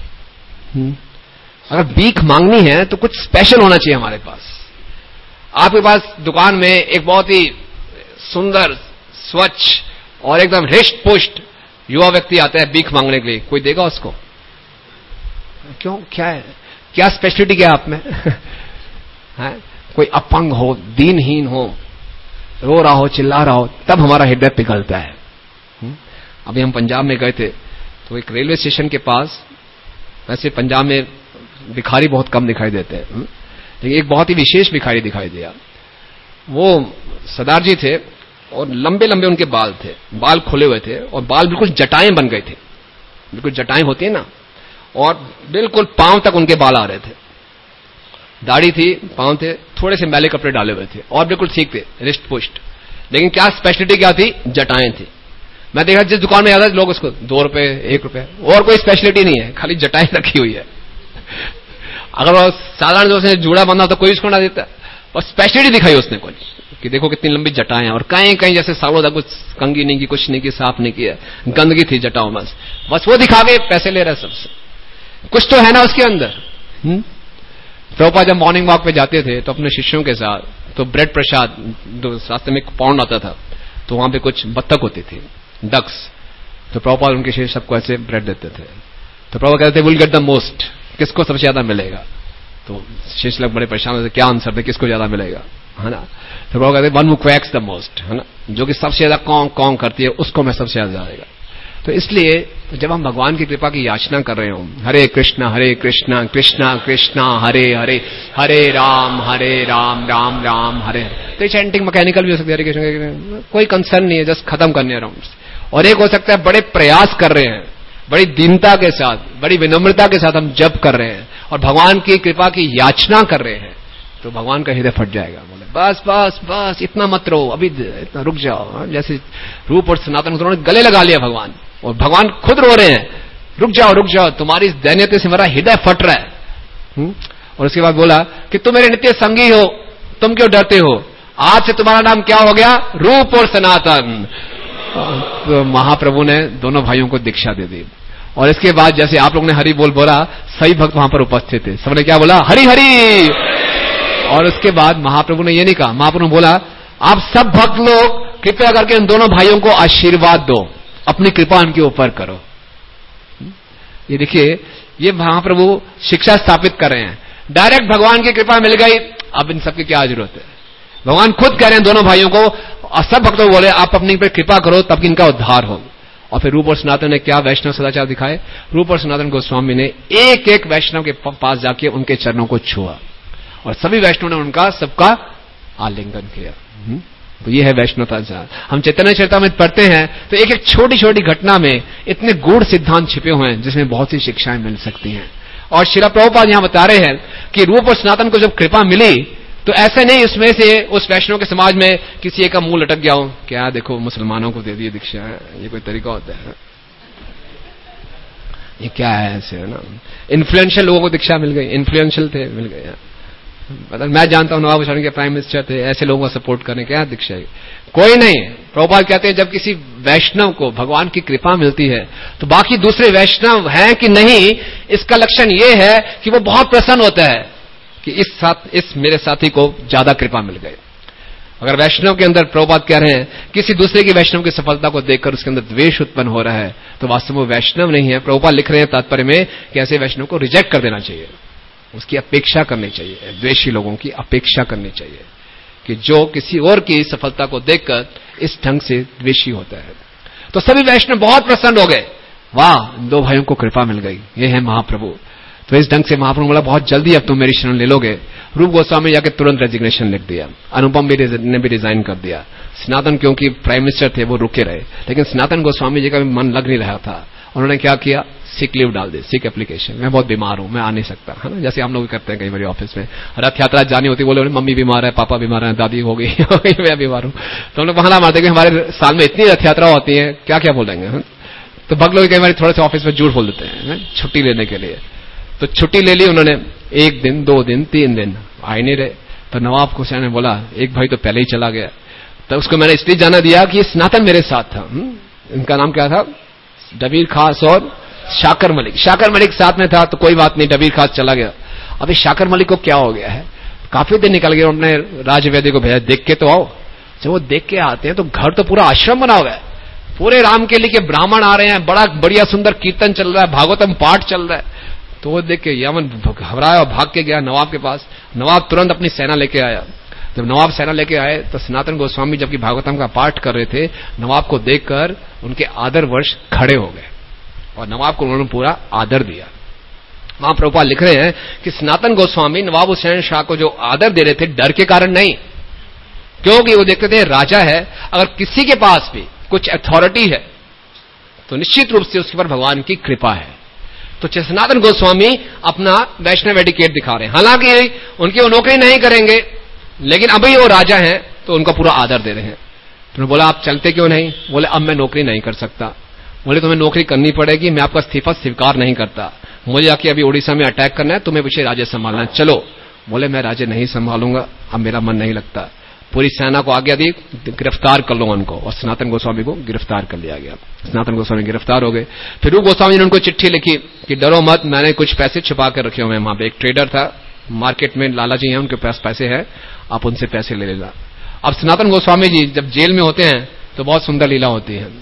अगर भीख मांगनी है तो कुछ स्पेशल होना चाहिए हमारे पास। आपके पास दुकान में एक बहुत ही सुंदर, स्वच्छ और एकदम हृष्ट पुष्ट युवा व्यक्ति आता है भीख मांगने के लिए, कोई देगा उसको? क्यों? क्या है, क्या स्पेशलिटी क्या है आप में है? कोई अपंग हो, दीनहीन हो, रो रहा हो, चिल्ला रहा हो, तब हमारा हृदय पिघलता है। अभी हम पंजाब में गए थे तो एक रेलवे स्टेशन के पास, वैसे पंजाब में भिखारी बहुत कम दिखाई देते हैं, लेकिन एक बहुत ही विशेष भिखारी दिखाई दिया। वो सरदार जी थे और लंबे लंबे उनके बाल थे, बाल खुले हुए थे और बाल बिल्कुल जटाएं बन गए थे, बिल्कुल जटाएं होती है ना, और बिल्कुल पांव तक उनके बाल आ रहे थे। दाढ़ी थी, पांव थे, थोड़े से मैले कपड़े डाले हुए थे और बिल्कुल ठीक थे, रिष्ट पुष्ट। लेकिन क्या स्पेशलिटी क्या थी? जटाएं थी। मैं देखा जिस दुकान में जाता लोग उसको दो रुपए, एक रुपए, और कोई स्पेशलिटी नहीं है, खाली जटाएं रखी हुई है। अगर वो साधारण जो से जूड़ा बंधा तो कोई उसको ना देता, और स्पेशलिटी दिखाई उसने कुछ कि देखो कितनी लंबी जटाएं, और कहीं कहीं जैसे सालों तक कुछ कंगी नहीं की, कुछ नहीं की, साफ नहीं किया, गंदगी थी जटाओं, बस बस वो दिखा के पैसे ले रहे सबसे। कुछ तो है ना उसके अंदर। हुँ? प्रभुपाद जब मॉर्निंग वॉक पे जाते थे तो अपने शिष्यों के साथ, तो ब्रेड प्रसाद, रास्ते में एक पौंड आता था, तो वहां पे कुछ बत्तख होती थी, डक्स, तो प्रभुपाद उनके शिष्य सबको ऐसे ब्रेड देते थे। तो प्रभुपाद कहते थे विल गेट द मोस्ट, किसको सबसे ज्यादा मिलेगा? तो शिष्य लोग बड़े परेशान होते, क्या आंसर दे, किसको ज्यादा मिलेगा, है ना? तो प्रभुपाद कहते one who quacks the most, है ना, जो कि सबसे ज्यादा कौन कौन करती है उसको मैं सबसे ज्यादा जाएगा। तो इसलिए जब हम भगवान की कृपा की याचना कर रहे हो, हरे कृष्णा हरे कृष्णा कृष्णा कृष्णा हरे हरे, हरे राम हरे राम राम राम हरे हरे, तो चैंटिंग मैकेनिकल भी हो सकती है, हरे कृष्ण, कोई कंसर्न नहीं है, जस्ट खत्म करने राउंड्स। और एक हो सकता है बड़े प्रयास कर रहे हैं, बड़ी दीनता के साथ, बड़ी विनम्रता के साथ हम जप कर रहे हैं और भगवान की कृपा की याचना कर रहे हैं, तो भगवान का हृदय फट जाएगा। बोले बस बस बस इतना मत रहो, अभी इतना रुक जाओ। जैसे रूप और सनातन उन्होंने गले लगा लिया भगवान, और भगवान खुद रो रहे हैं, रुक जाओ रुक जाओ, तुम्हारी इस दैन्यता से मेरा हृदय फट रहा है। हुँ? और उसके बाद बोला कि तुम मेरे नित्य संगी हो, तुम क्यों डरते हो, आज से तुम्हारा नाम क्या हो गया, रूप और सनातन। तो महाप्रभु ने दोनों भाइयों को दीक्षा दे दी। और इसके बाद जैसे आप लोगों ने हरि बोल बोला, सही भक्त वहां पर उपस्थित थे, सबने क्या बोला, हरि हरि। और उसके बाद महाप्रभु ने ये नहीं कहा, महाप्रभु ने बोला आप सब भक्त लोग कृपया करके इन दोनों भाइयों को आशीर्वाद दो, अपनी कृपा उनके ऊपर करो। ये देखिए, ये महाप्रभु शिक्षा स्थापित कर रहे हैं, डायरेक्ट भगवान की कृपा मिल गई, अब इन सबकी क्या जरूरत है। भगवान खुद कह रहे हैं दोनों भाइयों को, और सब भक्तों को बोले आप अपनी पर कृपा करो तब इनका उद्धार हो। और फिर रूप और सनातन ने क्या वैष्णव सदाचार दिखाए, रूप और सनातन गोस्वामी ने एक एक वैष्णव के पास जाके उनके चरणों को छुआ, और सभी वैष्णव ने उनका सबका आलिंगन किया। तो ये है वैष्णवता। हम चैतन्य चरितामृत पढ़ते हैं तो एक एक छोटी छोटी घटना में इतने गूढ़ सिद्धांत छिपे हुए हैं जिसमें बहुत सी शिक्षाएं मिल सकती हैं। और श्रील प्रभुपाद यहां बता रहे हैं कि रूप और सनातन को जब कृपा मिली तो ऐसे नहीं उसमें से उस वैष्णव के समाज में किसी एक का मुंह लटक गया हो, क्या देखो मुसलमानों को दे दी दीक्षा है, ये कोई तरीका होता है, ये क्या है ऐसे, है ना। इन्फ्लुएंशियल लोगों को दीक्षा मिल गई, इन्फ्लुएंशियल थे, मिल गए। मतलब मैं जानता हूं नवाब हुसैन के प्राइम मिनिस्टर थे, ऐसे लोगों को सपोर्ट करने क्या दीक्षा है, कोई नहीं। प्रभुपाद कहते हैं जब किसी वैष्णव को भगवान की कृपा मिलती है तो बाकी दूसरे वैष्णव हैं कि नहीं, इसका लक्षण ये है कि वो बहुत प्रसन्न होता है कि इस साथ इस मेरे साथी को ज्यादा कृपा मिल गई। अगर वैष्णव के अंदर, प्रभुपाद कह रहे हैं, किसी दूसरे की वैष्णव की सफलता को देखकर उसके अंदर द्वेष उत्पन्न हो रहा है तो वास्तव में वैष्णव नहीं है। प्रभुपाद लिख रहे हैं तात्पर्य में कि ऐसे वैष्णव को रिजेक्ट कर देना चाहिए, उसकी अपेक्षा करनी चाहिए, द्वेषी लोगों की अपेक्षा करनी चाहिए कि जो किसी और की सफलता को देखकर इस ढंग से द्वेषी होता है। तो सभी वैष्णव बहुत प्रसन्न हो गए, वाह दो भाइयों को कृपा मिल गई, ये है महाप्रभु। तो इस ढंग से महाप्रभु बोला बहुत जल्दी अब तुम मेरी शरण ले लोगे। रूप गोस्वामी जाके तुरंत रेजिग्नेशन लिख दिया, अनुपम भी ने भी रिजाइन कर दिया। सनातन क्योंकि प्राइम मिनिस्टर थे वो रुके रहे, लेकिन सनातन गोस्वामी जी का भी मन लग नहीं रहा था, उन्होंने क्या किया, सिक लीव डाल दी, सिक एप्लीकेशन, मैं बहुत बीमार हूं, मैं आ नहीं सकता, है ना। जैसे हम लोग करते हैं कई बार ऑफिस में, रथ यात्रा जानी होती, बोले मम्मी बीमार है, पापा बीमार है, दादी हो गई मैं बीमार हूं, तो हम लोग बहाना मारते हैं कि हमारे साल में इतनी रथ यात्रा होती है, क्या क्या बोलेंगे। तो भक्त लोग कई बार थोड़े से ऑफिस में झूठ बोल देते हैं छुट्टी लेने के लिए। तो छुट्टी ले ली उन्होंने, एक दिन दो दिन तीन दिन आए नहीं रहे। तो नवाब हुसैन ने बोला एक भाई तो पहले ही चला गया, तो उसको मैंने इसलिए जाना दिया कि सनातन मेरे साथ था। इनका नाम क्या था, डबीर खास और शाकर मलिक। शाकर मलिक साथ में था तो कोई बात नहीं, डबीर खास चला गया। अभी शाकर मलिक को क्या हो गया है, काफी दिन निकल गया, उन्होंने राजवैद्य को भेजा, देख के तो आओ। जब वो देख के आते हैं तो घर तो पूरा आश्रम बना हुआ है, पूरे राम के लिए ब्राह्मण आ रहे हैं, बड़ा बढ़िया सुंदर कीर्तन चल रहा है, भागवतम पाठ चल रहा है। तो वो देख के यमन घबराया और भाग के गया नवाब के पास। नवाब तुरंत अपनी सेना लेके आया। जब नवाब सेना लेके आए तो सनातन गोस्वामी जबकि भागवतम का पाठ कर रहे थे, नवाब को देखकर उनके आदर वर्ष खड़े हो गए और नवाब को उन्होंने पूरा आदर दिया। वहां प्रभुपाद लिख रहे हैं कि सनातन गोस्वामी नवाब हुसैन शाह को जो आदर दे रहे थे डर के कारण नहीं, क्योंकि वो देखते थे राजा है, अगर किसी के पास भी कुछ अथॉरिटी है तो निश्चित रूप से उसके पर भगवान की कृपा है। तो सनातन गोस्वामी अपना वैष्णव एटिकेट दिखा रहे हैं, हालांकि उनकी वो नौकरी नहीं करेंगे, लेकिन अभी वो राजा हैं तो उनका पूरा आदर दे रहे हैं। तो बोला आप चलते क्यों नहीं, बोले अब मैं नौकरी नहीं कर सकता। बोले तुम्हें नौकरी करनी पड़ेगी, मैं आपका इस्तीफा स्वीकार नहीं करता, मुझे आके अभी उड़ीसा में अटैक करना है, तुम्हें पीछे राज्य संभालना है, चलो। बोले मैं राज्य नहीं संभालूंगा, अब मेरा मन नहीं लगता, पूरी सेना को आज्ञा दी, गिरफ्तार कर लो उनको, और सनातन गोस्वामी को गिरफ्तार कर लिया गया। सनातन गोस्वामी गिरफ्तार हो गए। फिर वो गोस्वामी ने उनको चिट्ठी लिखी कि डरो मत, मैंने कुछ पैसे छुपा कर रखे हुए हैं। वहां पे एक ट्रेडर था मार्केट में, लाला जी हैं, उनके पास पैसे है, आप उनसे पैसे ले लेना। अब सनातन गोस्वामी जी जब जेल में होते हैं तो बहुत सुंदर लीला होती है।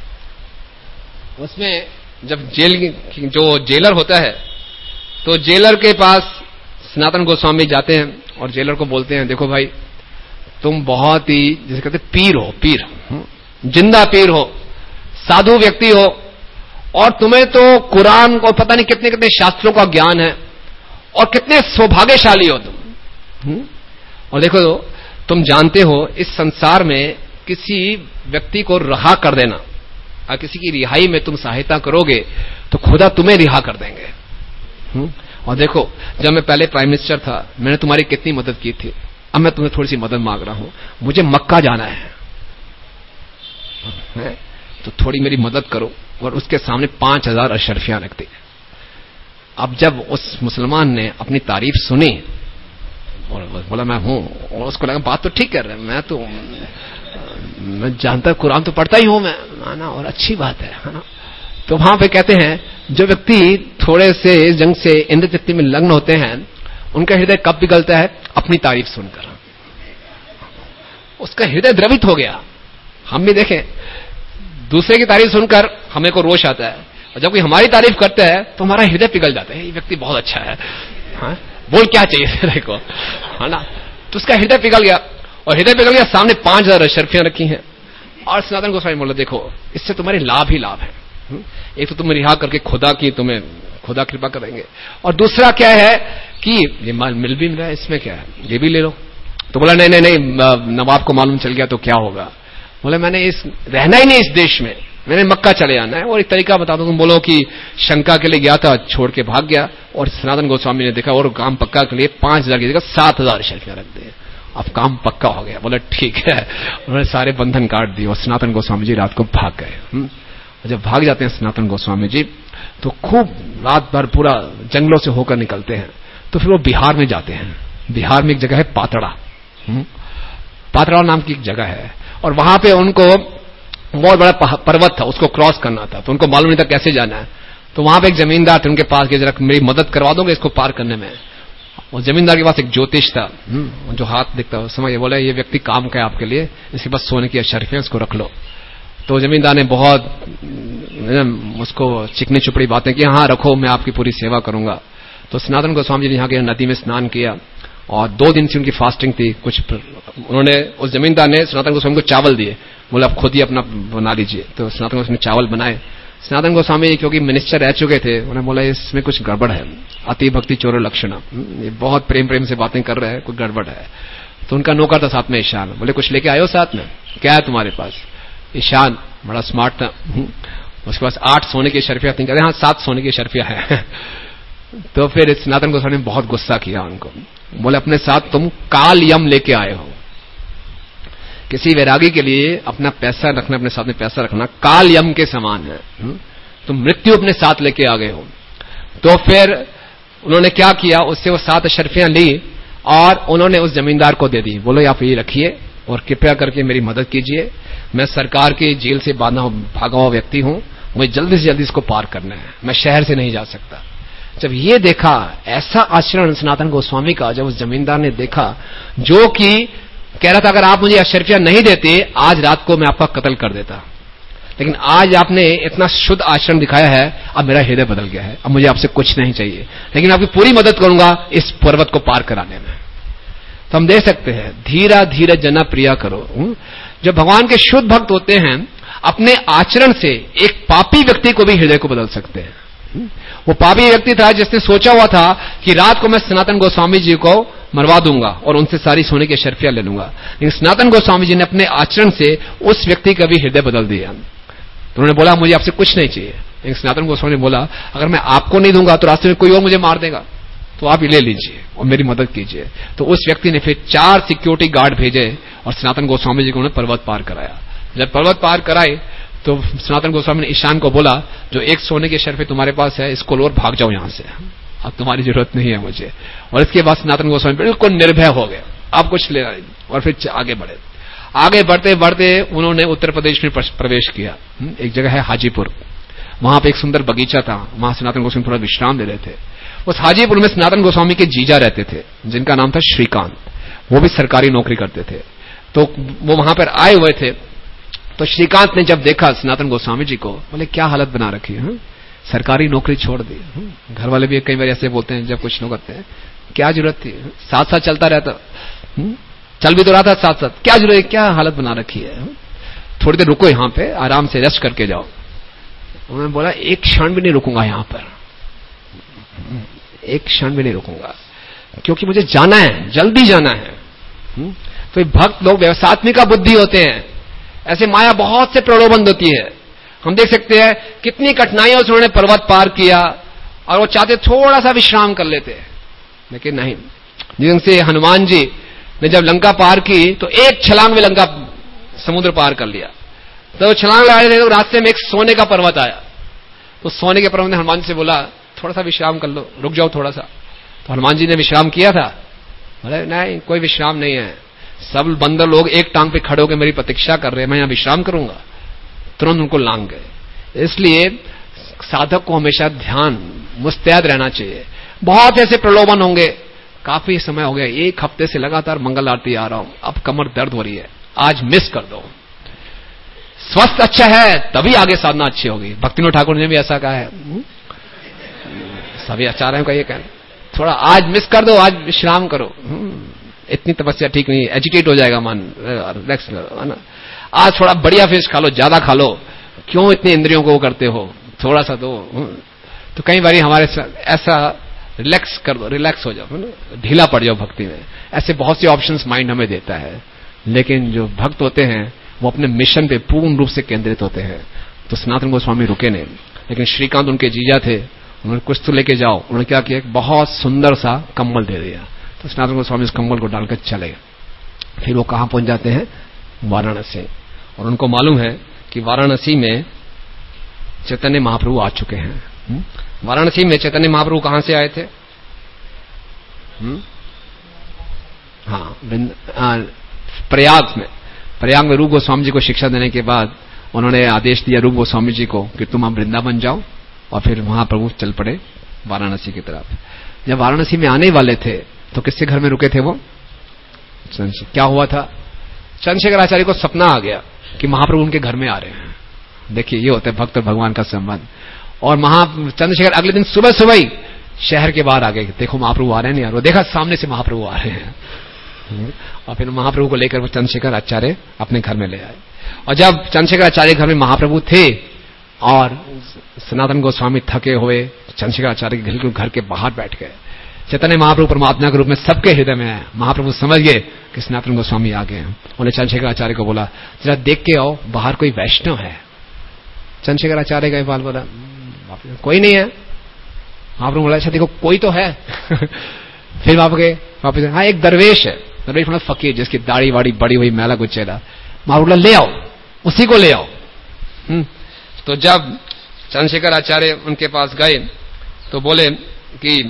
उसमें जब जेल की जो जेलर होता है तो जेलर के पास सनातन गोस्वामी जाते हैं और जेलर को बोलते हैं, देखो भाई तुम बहुत ही जैसे कहते पीर हो, पीर जिंदा पीर हो, साधु व्यक्ति हो, और तुम्हें तो कुरान को पता नहीं कितने कितने शास्त्रों का ज्ञान है, और कितने सौभाग्यशाली हो तुम। और देखो तुम जानते हो इस संसार में किसी व्यक्ति को रहा कर देना, और किसी की रिहाई में तुम सहायता करोगे तो खुदा तुम्हें रिहा कर देंगे। और देखो जब मैं पहले प्राइम मिनिस्टर था मैंने तुम्हारी कितनी मदद की थी, अब मैं तुम्हें थोड़ी सी मदद मांग रहा हूं, मुझे मक्का जाना है, है? तो थोड़ी मेरी मदद करो। और उसके सामने पांच हजार अशरफियां रखती। अब जब उस मुसलमान ने अपनी तारीफ सुनी और बोला मैं हूं, और उसको लगा बात तो ठीक कर रहे हैं, मैं तो मैं जानता कुरान तो पढ़ता ही हूं मैं, ना, और अच्छी बात है, है ना। तो वहां पे कहते हैं जो व्यक्ति थोड़े से जंग से इंद्र तृप्ति में लग्न होते हैं उनका हृदय कब पिघलता है? अपनी तारीफ सुनकर। उसका हृदय द्रवित हो गया। हम भी देखें दूसरे की तारीफ सुनकर हमें को रोष आता है, और जब कोई हमारी तारीफ करता है तो हमारा हृदय पिघल जाता है, ये व्यक्ति बहुत अच्छा है, हाँ? बोल क्या चाहिए हृदय को, है ना। तो उसका हृदय पिघल गया, और हृदय पिघल गया, सामने पांच हजार अशरफियां रखी हैं। और सनातन गोस्वामी बोला देखो इससे तुम्हारे लाभ ही लाभ है। एक तो तुम रिहा करके खुदा की तुम्हें खुदा कृपा करेंगे, और दूसरा क्या है कि ये माल मिल भी मिला है, इसमें क्या है, ये भी ले लो। तो बोला नहीं नहीं नहीं, नवाब को मालूम चल गया तो क्या होगा। बोले मैंने इस रहना ही नहीं इस देश में, मैंने मक्का चले जाना है। और एक तरीका बता दो, तुम बोलो कि शंका के लिए गया था, छोड़ के भाग गया, और सनातन गोस्वामी ने देखा और काम पक्का के लिए पांच हजार की जगह सात हजार शर्फियां रख दी। अब काम पक्का हो गया। बोले ठीक है, उन्होंने सारे बंधन काट दिए और सनातन गोस्वामी जी रात को भाग गए। जब भाग जाते हैं सनातन गोस्वामी जी तो खूब रात भर पूरा जंगलों से होकर निकलते हैं। तो फिर वो बिहार में जाते हैं। बिहार में एक जगह है पातड़ा, पातड़ा नाम की एक जगह है, और वहां पे उनको बहुत बड़ा पर्वत था, उसको क्रॉस करना था, तो उनको मालूम नहीं था कैसे जाना है। तो वहां पे एक जमींदार थे, उनके पास जरा मेरी मदद करवा दोगे इसको पार करने में। और जमींदार के पास एक ज्योतिष था जो हाथ दिखता, समझ बोला ये व्यक्ति काम का है आपके लिए, इसके पास सोने की अशरफियां, इसको रख लो। तो जमींदार ने बहुत उसको चिकनी चुपड़ी बातें की, हाँ रखो, मैं आपकी पूरी सेवा करूंगा। तो सनातन गोस्वामी जी ने यहाँ के नदी में स्नान किया, और दो दिन से उनकी फास्टिंग थी। कुछ उन्होंने उस जमींदार ने सनातन गोस्वामी को चावल दिए, बोले आप खुद ही अपना बना लीजिए। तो सनातन गोस्वामी ने चावल बनाए। सनातन गोस्वामी क्योंकि मिनिस्टर रह चुके थे, उन्होंने बोला इसमें कुछ गड़बड़ है, अति भक्ति चोर लक्षण, ये बहुत प्रेम प्रेम से बातें कर रहे हैं, कोई गड़बड़ है। तो उनका नौकर था साथ में ईशान, बोले कुछ लेके आयो साथ में, क्या है तुम्हारे पास? ईशान बड़ा स्मार्ट था, उसके पास आठ सोने की शर्फियां थी, कहते हाँ सात सोने की शर्फियां हैं। तो फिर सनातन गोस्वामी ने बहुत गुस्सा किया उनको, बोले अपने साथ तुम काल यम लेके आए हो। किसी वैरागी के लिए अपना पैसा रखना, अपने साथ में पैसा रखना काल यम के समान है, तुम मृत्यु अपने साथ लेके आ गए हो। तो फिर उन्होंने क्या किया, उससे वो सात शर्फियां ली और उन्होंने उस जमींदार को दे दी। बोलो आप ये रखिए और कृपया करके मेरी मदद कीजिए, मैं सरकार की जेल से बांधा भागा हुआ व्यक्ति हूं, मुझे जल्दी से जल्दी इसको पार करना है, मैं शहर से नहीं जा सकता। जब ये देखा, ऐसा आचरण सनातन गोस्वामी का, जब उस जमींदार ने देखा, जो कि कह रहा था अगर आप मुझे अशरफियां नहीं देते आज रात को मैं आपका कत्ल कर देता, लेकिन आज आपने इतना शुद्ध आचरण दिखाया है, अब मेरा हृदय बदल गया है, अब मुझे आपसे कुछ नहीं चाहिए, लेकिन आपकी पूरी मदद करूंगा इस पर्वत को पार कराने में। तो हम देख सकते हैं धीरा धीरे जना प्रिया करो। जब भगवान के शुद्ध भक्त होते हैं, अपने आचरण से एक पापी व्यक्ति को भी हृदय को बदल सकते हैं। वो पापी व्यक्ति था जिसने सोचा हुआ था कि रात को मैं सनातन गोस्वामी जी को मरवा दूंगा और उनसे सारी सोने की शर्फियां ले लूंगा, लेकिन सनातन गोस्वामी जी ने अपने आचरण से उस व्यक्ति का भी हृदय बदल दिया। तो उन्होंने बोला मुझे आपसे कुछ नहीं चाहिए, लेकिन सनातन गोस्वामी ने बोला अगर मैं आपको नहीं दूंगा तो रास्ते में कोई और मुझे मार देगा, तो आप ये ले लीजिए और मेरी मदद कीजिए। तो उस व्यक्ति ने फिर चार सिक्योरिटी गार्ड भेजे और सनातन गोस्वामी जी को उन्होंने पर्वत पार कराया। जब पर्वत पार कराए तो सनातन गोस्वामी ने ईशान को बोला जो एक सोने की शर्फी तुम्हारे पास है इसको लो और भाग जाओ यहां से, अब तुम्हारी जरूरत नहीं है मुझे। और इसके बाद सनातन गोस्वामी बिल्कुल निर्भय हो गए, अब कुछ लेना नहीं, और फिर आगे बढ़े। आगे बढ़ते बढ़ते उन्होंने उत्तर प्रदेश में प्रवेश किया। एक जगह है हाजीपुर, वहां पे एक सुंदर बगीचा था, वहां सनातन गोस्वामी थोड़ा विश्राम ले रहे थे। उस हाजीपुर में सनातन गोस्वामी के जीजा रहते थे, जिनका नाम था श्रीकांत। वो भी सरकारी नौकरी करते थे, तो वो वहां पर आए हुए थे। तो श्रीकांत ने जब देखा सनातन गोस्वामी जी को, बोले क्या हालत बना रखी है, सरकारी नौकरी छोड़ दी। घर वाले भी कई बार ऐसे बोलते हैं जब कुछ लोग करते हैं, क्या जरूरत थी, साथ साथ चलता रहता, चल भी तो रहा था साथ साथ, क्या जरूरत है, क्या हालत बना रखी है, थोड़ी देर रुको यहां पे, आराम से रेस्ट करके जाओ। उन्होंने बोला एक क्षण भी नहीं रुकूंगा यहां पर, एक क्षण भी नहीं रुकूंगा, क्योंकि मुझे जाना है, जल्दी जाना है। तो भक्त लोग व्यवसात्मिका बुद्धि होते हैं, ऐसे माया बहुत से प्रलोभन होती है। हम देख सकते हैं कितनी कठिनाइयों से उन्होंने पर्वत पार किया, और वो चाहते थोड़ा सा विश्राम कर लेते, लेकिन नहीं। जिनसे हनुमान जी ने जब लंका पार की तो एक छलांग में लंका समुद्र पार कर लिया। तो छलांग लगा रहे थे तो रास्ते में एक सोने का पर्वत आया, तो सोने के पर्वत ने हनुमान जी से बोला थोड़ा सा विश्राम कर लो, रुक जाओ थोड़ा सा। तो हनुमान जी ने विश्राम किया था, बोले नहीं कोई विश्राम नहीं है, सब बंदर लोग एक टांग पे खड़े होकर मेरी प्रतीक्षा कर रहे हैं, मैं यहां विश्राम करूंगा। तुरंत उनको लांग गए। इसलिए साधक को हमेशा ध्यान मुस्तैद रहना चाहिए। बहुत ऐसे प्रलोभन होंगे, काफी समय हो गया, एक हफ्ते से लगातार मंगल आरती आ रहा हूं, अब कमर दर्द हो रही है, आज मिस कर दो। स्वस्थ अच्छा है तभी आगे साधना अच्छी होगी। भक्तिविनोद ठाकुर ने भी ऐसा कहा है, सभी आचार्यों का ये कहना, थोड़ा आज मिस कर दो, आज विश्राम करो, इतनी तपस्या ठीक नहीं, एजिटेट हो जाएगा मन, रिलैक्स है ना। आज थोड़ा बढ़िया फिश खा लो, ज्यादा खा लो, क्यों इतने इंद्रियों को वो करते हो, थोड़ा सा दो। तो कई बार हमारे ऐसा रिलैक्स कर दो, रिलैक्स हो जाओ, ढीला पड़ जाओ भक्ति में। ऐसे बहुत से ऑप्शंस माइंड हमें देता है, लेकिन जो भक्त होते हैं वो अपने मिशन पे पूर्ण रूप से केंद्रित होते हैं। तो सनातन गोस्वामी रुके नहीं, लेकिन श्रीकांत उनके जीजा थे, उन्होंने कुछ तो लेके जाओ। उन्होंने क्या किया, बहुत सुंदर सा कंबल दे दिया। तो सनातन गोस्वामी उस कंबल को डालकर चले। फिर वो कहां पहुंच जाते हैं, वाराणसी। और उनको मालूम है कि वाराणसी में चैतन्य महाप्रभु आ चुके हैं। वाराणसी में चैतन्य महाप्रभु कहां से आए थे, हाँ प्रयाग में। प्रयाग में रूप गोस्वामी जी को शिक्षा देने के बाद उन्होंने आदेश दिया रूप गोस्वामी जी को कि तुम आप वृंदावन जाओ, और फिर वहां प्रभु चल पड़े वाराणसी की तरफ। जब वाराणसी में आने वाले थे तो किसके घर में रुके थे वो, क्या हुआ था, चंद्रशेखर आचार्य को सपना आ गया कि महाप्रभु उनके घर में आ रहे हैं। देखिए ये होता है भक्त और भगवान का संबंध। और महा चंद्रशेखर अगले दिन सुबह सुबह ही शहर के बाहर आ गए, देखो महाप्रभु आ रहे हैं, नहीं आ रहे, देखा सामने से महाप्रभु आ रहे हैं। और फिर महाप्रभु को लेकर वो चंद्रशेखर आचार्य अपने घर में ले आए। और जब चंद्रशेखर आचार्य घर में महाप्रभु थे और सनातन गोस्वामी थके हुए चंद्रशेखर आचार्य के घर के बाहर बैठ गए, चैतन्य महाप्रभु परमात्मा के रूप में सबके हृदय में है। महाप्रभु समझ गए कि सनातन गोस्वामी आ गए हैं। उन्हें चंद्रशेखर आचार्य को बोला जरा देख के आओ बाहर कोई वैष्णव है। चंद्रशेखर आचार्य का बाल बोला कोई नहीं है। महाप्रभु बोला अच्छा देखो कोई तो है। फिर वहां गए, वापस हाँ एक दरवेश है, दरवेश मतलब फकीर जिसकी दाढ़ी वाड़ी बड़ी हुई मैला गुच्चेला। महाप्रभु ले आओ, उसी को ले आओ। तो जब चंद्रशेखर आचार्य उनके पास गए तो बोले कि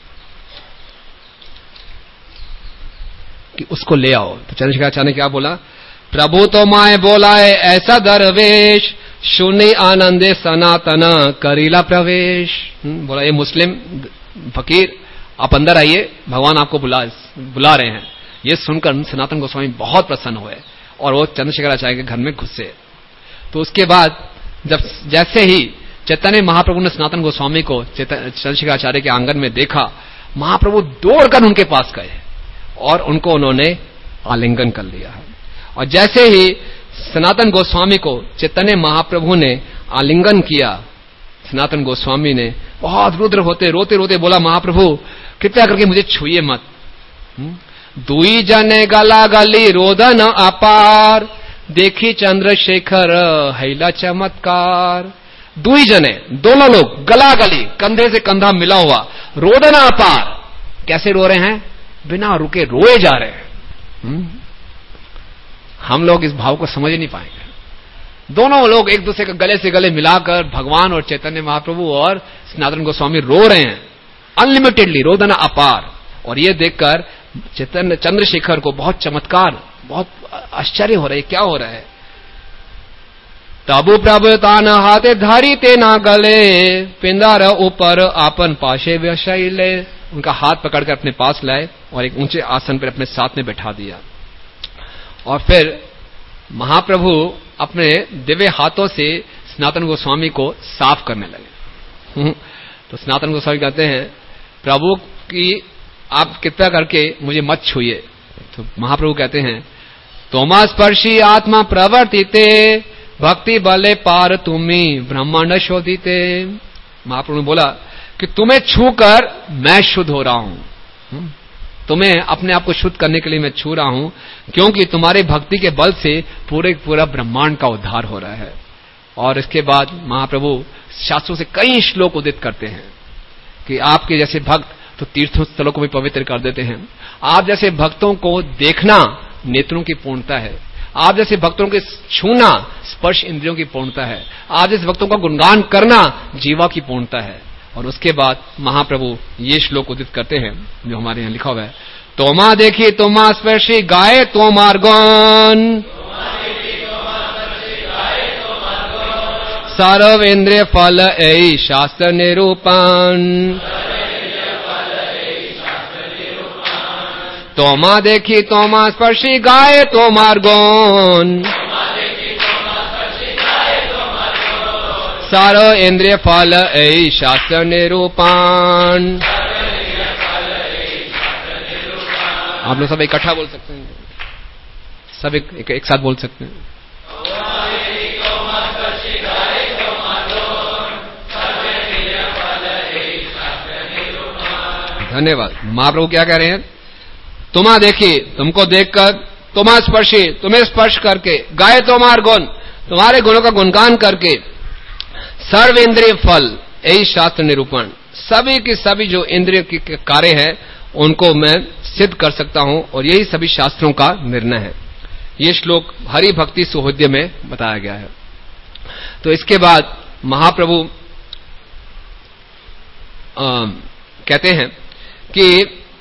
कि उसको ले आओ। तो चंद्रशेखर आचार्य ने क्या बोला, प्रभु तो माए बोलाए ऐसा दरवेश, सुनी आनंदे सनातन करीला प्रवेश। बोला ये मुस्लिम फकीर आप अंदर आइए, भगवान आपको बुला बुला रहे हैं। ये सुनकर सनातन गोस्वामी बहुत प्रसन्न हुए और वो चंद्रशेखर आचार्य के घर में घुसे। तो उसके बाद जब जैसे ही चैतन्य महाप्रभु ने सनातन गोस्वामी को चंद्रशेखर आचार्य के आंगन में देखा, महाप्रभु दौड़कर उनके पास गए और उनको उन्होंने आलिंगन कर लिया। और जैसे ही सनातन गोस्वामी को चैतन्य महाप्रभु ने आलिंगन किया, सनातन गोस्वामी ने बहुत रुद्र होते रोते रोते बोला महाप्रभु कृपया करके मुझे छुइए मत। दुई जने गला गली रोदन अपार, देखी चंद्रशेखर हैला चमत्कार। दुई जने दोनों लोग गला गली कंधे से कंधा मिला हुआ, रोदन अपार, कैसे रो रहे हैं, बिना रुके रोए जा रहे हैं। हम लोग इस भाव को समझ नहीं पाएंगे। दोनों लोग एक दूसरे के गले से गले मिलाकर भगवान और चैतन्य महाप्रभु और सनातन गोस्वामी रो रहे हैं अनलिमिटेडली, रोदना अपार। और ये देखकर चैतन्य चंद्रशेखर को बहुत चमत्कार, बहुत आश्चर्य हो रहा है, क्या हो रहा है। तबु प्रभु तान हाथे धारी ते ना गले, पिंदार ऊपर आपन पाशे व्यशैले। उनका हाथ पकड़कर अपने पास लाए और एक ऊंचे आसन पर अपने साथ में बैठा दिया। और फिर महाप्रभु अपने दिव्य हाथों से सनातन गोस्वामी को साफ करने लगे। तो सनातन गोस्वामी कहते हैं, प्रभु की आप कृपया करके मुझे मत छूइए। तो महाप्रभु कहते हैं, तोमा स्पर्शी आत्मा प्रवर्तिते, भक्ति बले पार तुम्ही ब्रह्मांड शोधिते। महाप्रभु ने बोला कि तुम्हें छूकर मैं शुद्ध हो रहा हूं, तुम्हें अपने आप को शुद्ध करने के लिए मैं छू रहा हूं, क्योंकि तुम्हारे भक्ति के बल से पूरे पूरा ब्रह्मांड का उद्धार हो रहा है। और इसके बाद महाप्रभु शास्त्रों से कई श्लोक उदित करते हैं कि आपके जैसे भक्त तो तीर्थों स्थलों को भी पवित्र कर देते हैं। आप जैसे भक्तों को देखना नेत्रों की पूर्णता है, आप जैसे भक्तों के छूना स्पर्श इंद्रियों की पूर्णता है, आप जैसे भक्तों का गुणगान करना जीवा की पूर्णता है। और उसके बाद महाप्रभु ये श्लोक उदित करते हैं जो हमारे यहाँ लिखा हुआ है, तोमा देखी तोमा स्पर्शी गाये तोमार गुण, सर्वेन्द्रिय फल ऐ शास्त्र निरूपण। तोमा देखी तोमा स्पर्शी गाये तोमार गुण, सर्व इंद्रिय फल ऐ शास्त्र निरूपण। आप लोग सब इकट्ठा बोल सकते हैं, सब एक, एक, एक साथ बोल सकते हैं। धन्यवाद। महाप्रभु क्या कह रहे हैं, तुम्हा देखी, तुमको देखकर, तुम्हा स्पर्शी, तुम्हें स्पर्श करके, गाये तुम्हार गुण, तुम्हारे गुणों का गुणगान करके, सर्व इंद्रिय फल यही शास्त्र निरूपण, सभी की सभी जो इंद्रिय के कार्य है उनको मैं सिद्ध कर सकता हूं, और यही सभी शास्त्रों का निर्णय है। ये श्लोक हरि भक्ति सुहृदय में बताया गया है। तो इसके बाद महाप्रभु आ, कहते हैं कि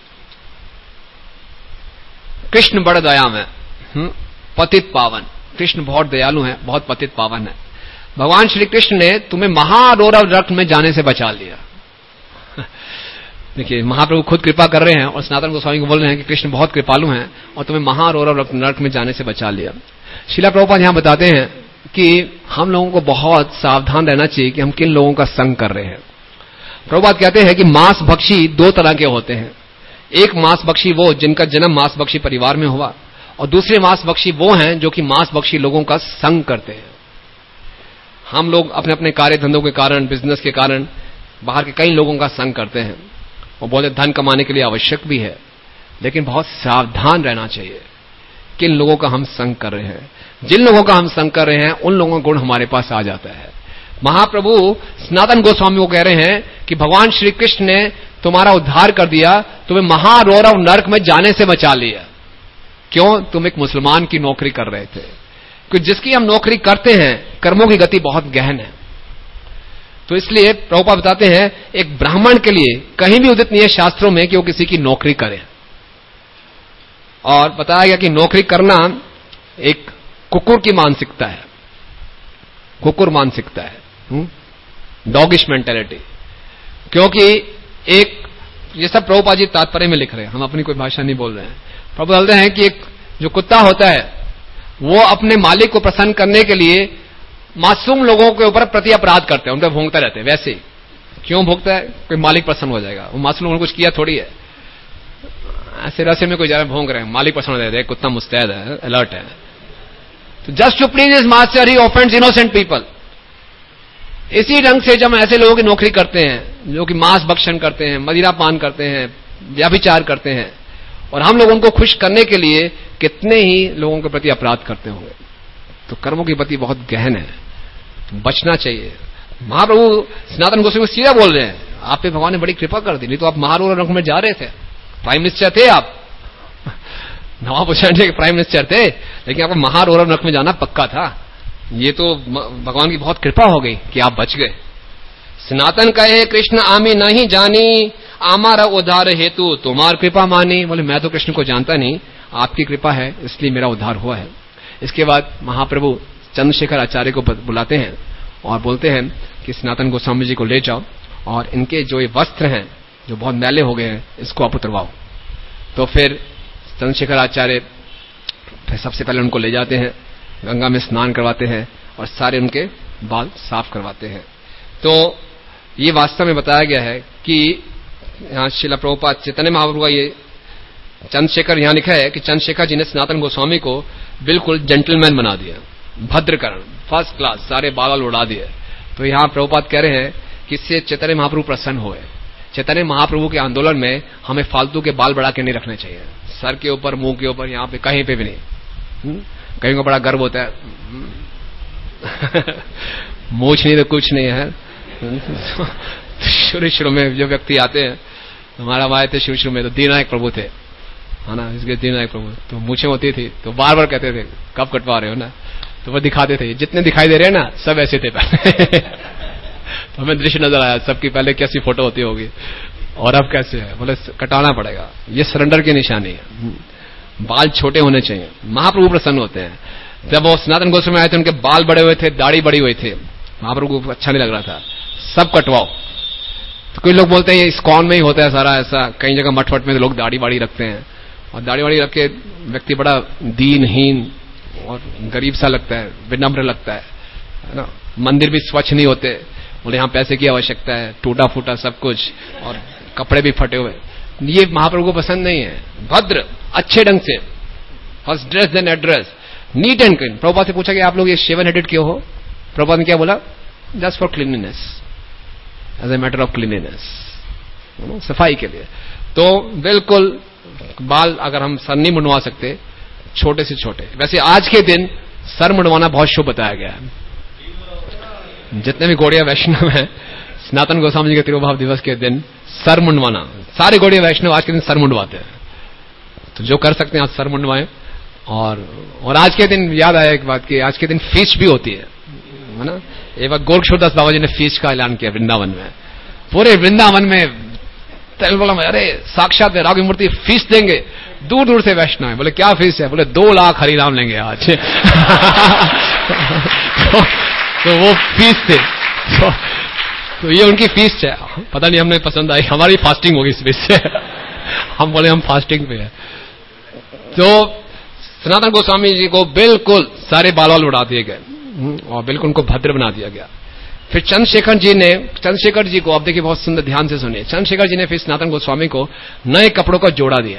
कृष्ण बड़ा दयामय, पतित पावन, कृष्ण बहुत दयालु है, बहुत पतित पावन है। भगवान श्री कृष्ण ने तुम्हें महारौरव नरक में जाने से बचा लिया। देखिए महाप्रभु खुद कृपा कर रहे हैं और सनातन गोस्वामी को बोल रहे हैं कि कृष्ण बहुत कृपालु हैं और तुम्हें महारौरव नरक में जाने से बचा लिया। श्रीला प्रभुपाद यहां बताते हैं कि हम लोगों को बहुत सावधान रहना चाहिए कि हम किन लोगों का संग कर रहे हैं। प्रभुपाद कहते हैं कि मांस भक्षी दो तरह के होते हैं। एक मांस भक्षी वो जिनका जन्म मांस भक्षी परिवार में हुआ, और दूसरे मांस भक्षी वो हैं जो कि मांस भक्षी लोगों का संग करते हैं। हम लोग अपने अपने कार्य धंधों के कारण, बिजनेस के कारण बाहर के कई लोगों का संग करते हैं और बोले धन कमाने के लिए आवश्यक भी है, लेकिन बहुत सावधान रहना चाहिए किन लोगों का हम संग कर रहे हैं। जिन लोगों का हम संग कर रहे हैं उन लोगों का गुण हमारे पास आ जाता है। महाप्रभु सनातन गोस्वामी को कह रहे हैं कि भगवान श्री कृष्ण ने तुम्हारा उद्धार कर दिया, तुम्हें महारौरव नरक में जाने से बचा लिया। क्यों? तुम एक मुसलमान की नौकरी कर रहे थे। क्योंकि जिसकी हम नौकरी करते हैं कर्मों की गति बहुत गहन है। तो इसलिए प्रभुपाद बताते हैं एक ब्राह्मण के लिए कहीं भी उदित नहीं है शास्त्रों में कि वो किसी की नौकरी करे। और बताया गया कि नौकरी करना एक कुकुर की मानसिकता है, कुकुर मानसिकता है, डॉगिश मेंटेलिटी। क्योंकि एक ये सब प्रभुपाद जी तात्पर्य में लिख रहे हैं, हम अपनी कोई भाषा नहीं बोल रहे हैं। प्रभु बोलते हैं कि एक जो कुत्ता होता है वो अपने मालिक को प्रसन्न करने के लिए मासूम लोगों के ऊपर प्रति अपराध करते हैं, उन पर भोंगता रहते हैं। वैसे क्यों भोंगता है? कोई मालिक प्रसन्न हो जाएगा। वो मासूम लोगों ने कुछ किया थोड़ी है, ऐसे रसे में कोई ज्यादा भोंग रहे हैं, मालिक प्रसन्न हो जाता है, कुत्ता मुस्तैद है, अलर्ट है। तो just to please his master he offends innocent people. इसी ढंग से जब हम ऐसे लोगों की नौकरी करते हैं जो कि मांस भक्षण करते हैं, मदिरा पान करते हैं, व्याभिचार करते हैं, और हम लोग उनको खुश करने के लिए कितने ही लोगों के प्रति अपराध करते होंगे, तो कर्मों की गति बहुत गहन है, बचना चाहिए। महाप्रभु सनातन गोस्वामी को सीधा बोल रहे हैं, आप पे भगवान ने बड़ी कृपा कर दी, नहीं तो आप महारौरव नरक में जा रहे थे। प्राइम मिनिस्टर थे आप, नवाब हुसैन के प्राइम मिनिस्टर थे, लेकिन आपको महारौरव नरक में जाना पक्का था। ये तो भगवान की बहुत कृपा हो गई कि आप बच गए। सनातन कहे कृष्ण आमी नहीं जानी, आमारा उद्धार हेतु तुम्हार कृपा मानी। बोले मैं तो कृष्ण को जानता नहीं, आपकी कृपा है इसलिए मेरा उद्धार हुआ है। इसके बाद महाप्रभु चंद्रशेखर आचार्य को बुलाते हैं और बोलते हैं कि सनातन गोस्वामी जी को ले जाओ और इनके जो ये वस्त्र हैं जो बहुत मैले हो गए हैं इसको आप उतरवाओ। तो फिर चंद्रशेखर आचार्य फिर सबसे पहले उनको ले जाते हैं, गंगा में स्नान करवाते हैं और सारे उनके बाल साफ करवाते हैं। तो ये वास्तव में बताया गया है कि यहाँ श्रील प्रभुपाद चैतन्य महाप्रभु का ये चंद्रशेखर यहाँ लिखा है कि चंद्रशेखर जी ने सनातन गोस्वामी को बिल्कुल जेंटलमैन बना दिया, भद्रकरण, फर्स्ट क्लास, सारे बाल उड़ा दिए। तो यहाँ प्रभुपाद कह रहे हैं कि इससे चैतन्य महाप्रभु प्रसन्न हुए। चैतन्य महाप्रभु के आंदोलन में हमें फालतू के बाल बढ़ा के नहीं रखने चाहिए, सर के ऊपर, मुंह के ऊपर, यहाँ पे कहीं पे भी नहीं। कहीं को बड़ा गर्व होता है मूछ नहीं तो कुछ नहीं है। शुरू शुरू में जो व्यक्ति आते हैं, हमारा आए थे शुरू शुरू में तो दीननायक प्रभु थे, है ना, इसके दीननायक प्रभु, तो मूछें होती थी तो बार बार कहते थे कब कटवा रहे हो ना, तो वो दिखाते थे जितने दिखाई दे रहे हैं ना सब ऐसे थे पहले। तो हमें दृश्य नजर आया सबकी पहले कैसी फोटो होती होगी और अब कैसे है। बोले कटाना पड़ेगा, ये सरेंडर की निशानी है, बाल छोटे होने चाहिए। महाप्रभु प्रसन्न होते हैं। जब वो सनातन गोस्वामी आए थे उनके बाल बड़े हुए थे, दाढ़ी बड़ी हुई थी, महाप्रभु को अच्छा नहीं लग रहा था, सब कटवाओ। तो कोई लोग बोलते हैं ये इस्कॉन में ही होता है सारा ऐसा, कई जगह मठ वट में तो लोग दाढ़ी बाड़ी रखते हैं और दाढ़ी बाड़ी रख के व्यक्ति बड़ा दीनहीन और गरीब सा लगता है, विनम्र लगता है, है ना। मंदिर भी स्वच्छ नहीं होते, बोले यहाँ पैसे की आवश्यकता है, टूटा फूटा सब कुछ और कपड़े भी फटे हुए। ये महाप्रभु को पसंद नहीं है। भद्र, अच्छे ढंग से, first dress then address, neat and clean. Prabhupada से पूछा कि आप लोग ये शेवन हेडेड क्यों हो? प्रभुपाद ने क्या बोला? Just for cleanliness, as a matter of cleanliness, सफाई के लिए। तो बिल्कुल बाल अगर हम सर नहीं मुंडवा सकते, छोटे से छोटे। वैसे आज के दिन सर मुंडवाना बहुत शुभ बताया गया है। जितने भी गौड़िया वैष्णव हैं, सनातन गोस्वामी जी के तिरुभाव दिवस के दिन सर मुंडवाना, सारे गौड़िया वैष्णव आज के दिन सर मुंडवाते हैं। तो जो कर सकते हैं आज सर मुंडवाएं। और और आज के दिन याद आया एक बात कि आज के दिन फीस भी होती है, है ना। एक बार गोरक्षदास बाबा जी ने फीस का ऐलान किया वृंदावन में, पूरे वृंदावन में बोला अरे साक्षात वैराग्य मूर्ति फीस देंगे। दूर दूर से वैष्णव है, बोले क्या फीस है? बोले दो लाख हरिनाम लेंगे आज। तो, तो वो फीस थे। तो, तो ये उनकी फीस है। पता नहीं हमने पसंद आई, हमारी फास्टिंग होगी इस फीस से। हम बोले हम फास्टिंग पे है। तो सनातन गोस्वामी जी को बिल्कुल सारे बाल वाल उड़ा दिए गए और बिल्कुल उनको भद्र बना दिया गया। फिर चंद्रशेखर जी ने, चंद्रशेखर जी को आप देखिए बहुत सुंदर, ध्यान से सुनिए। चंद्रशेखर जी ने फिर सनातन गोस्वामी को नए कपड़ों का जोड़ा दिया।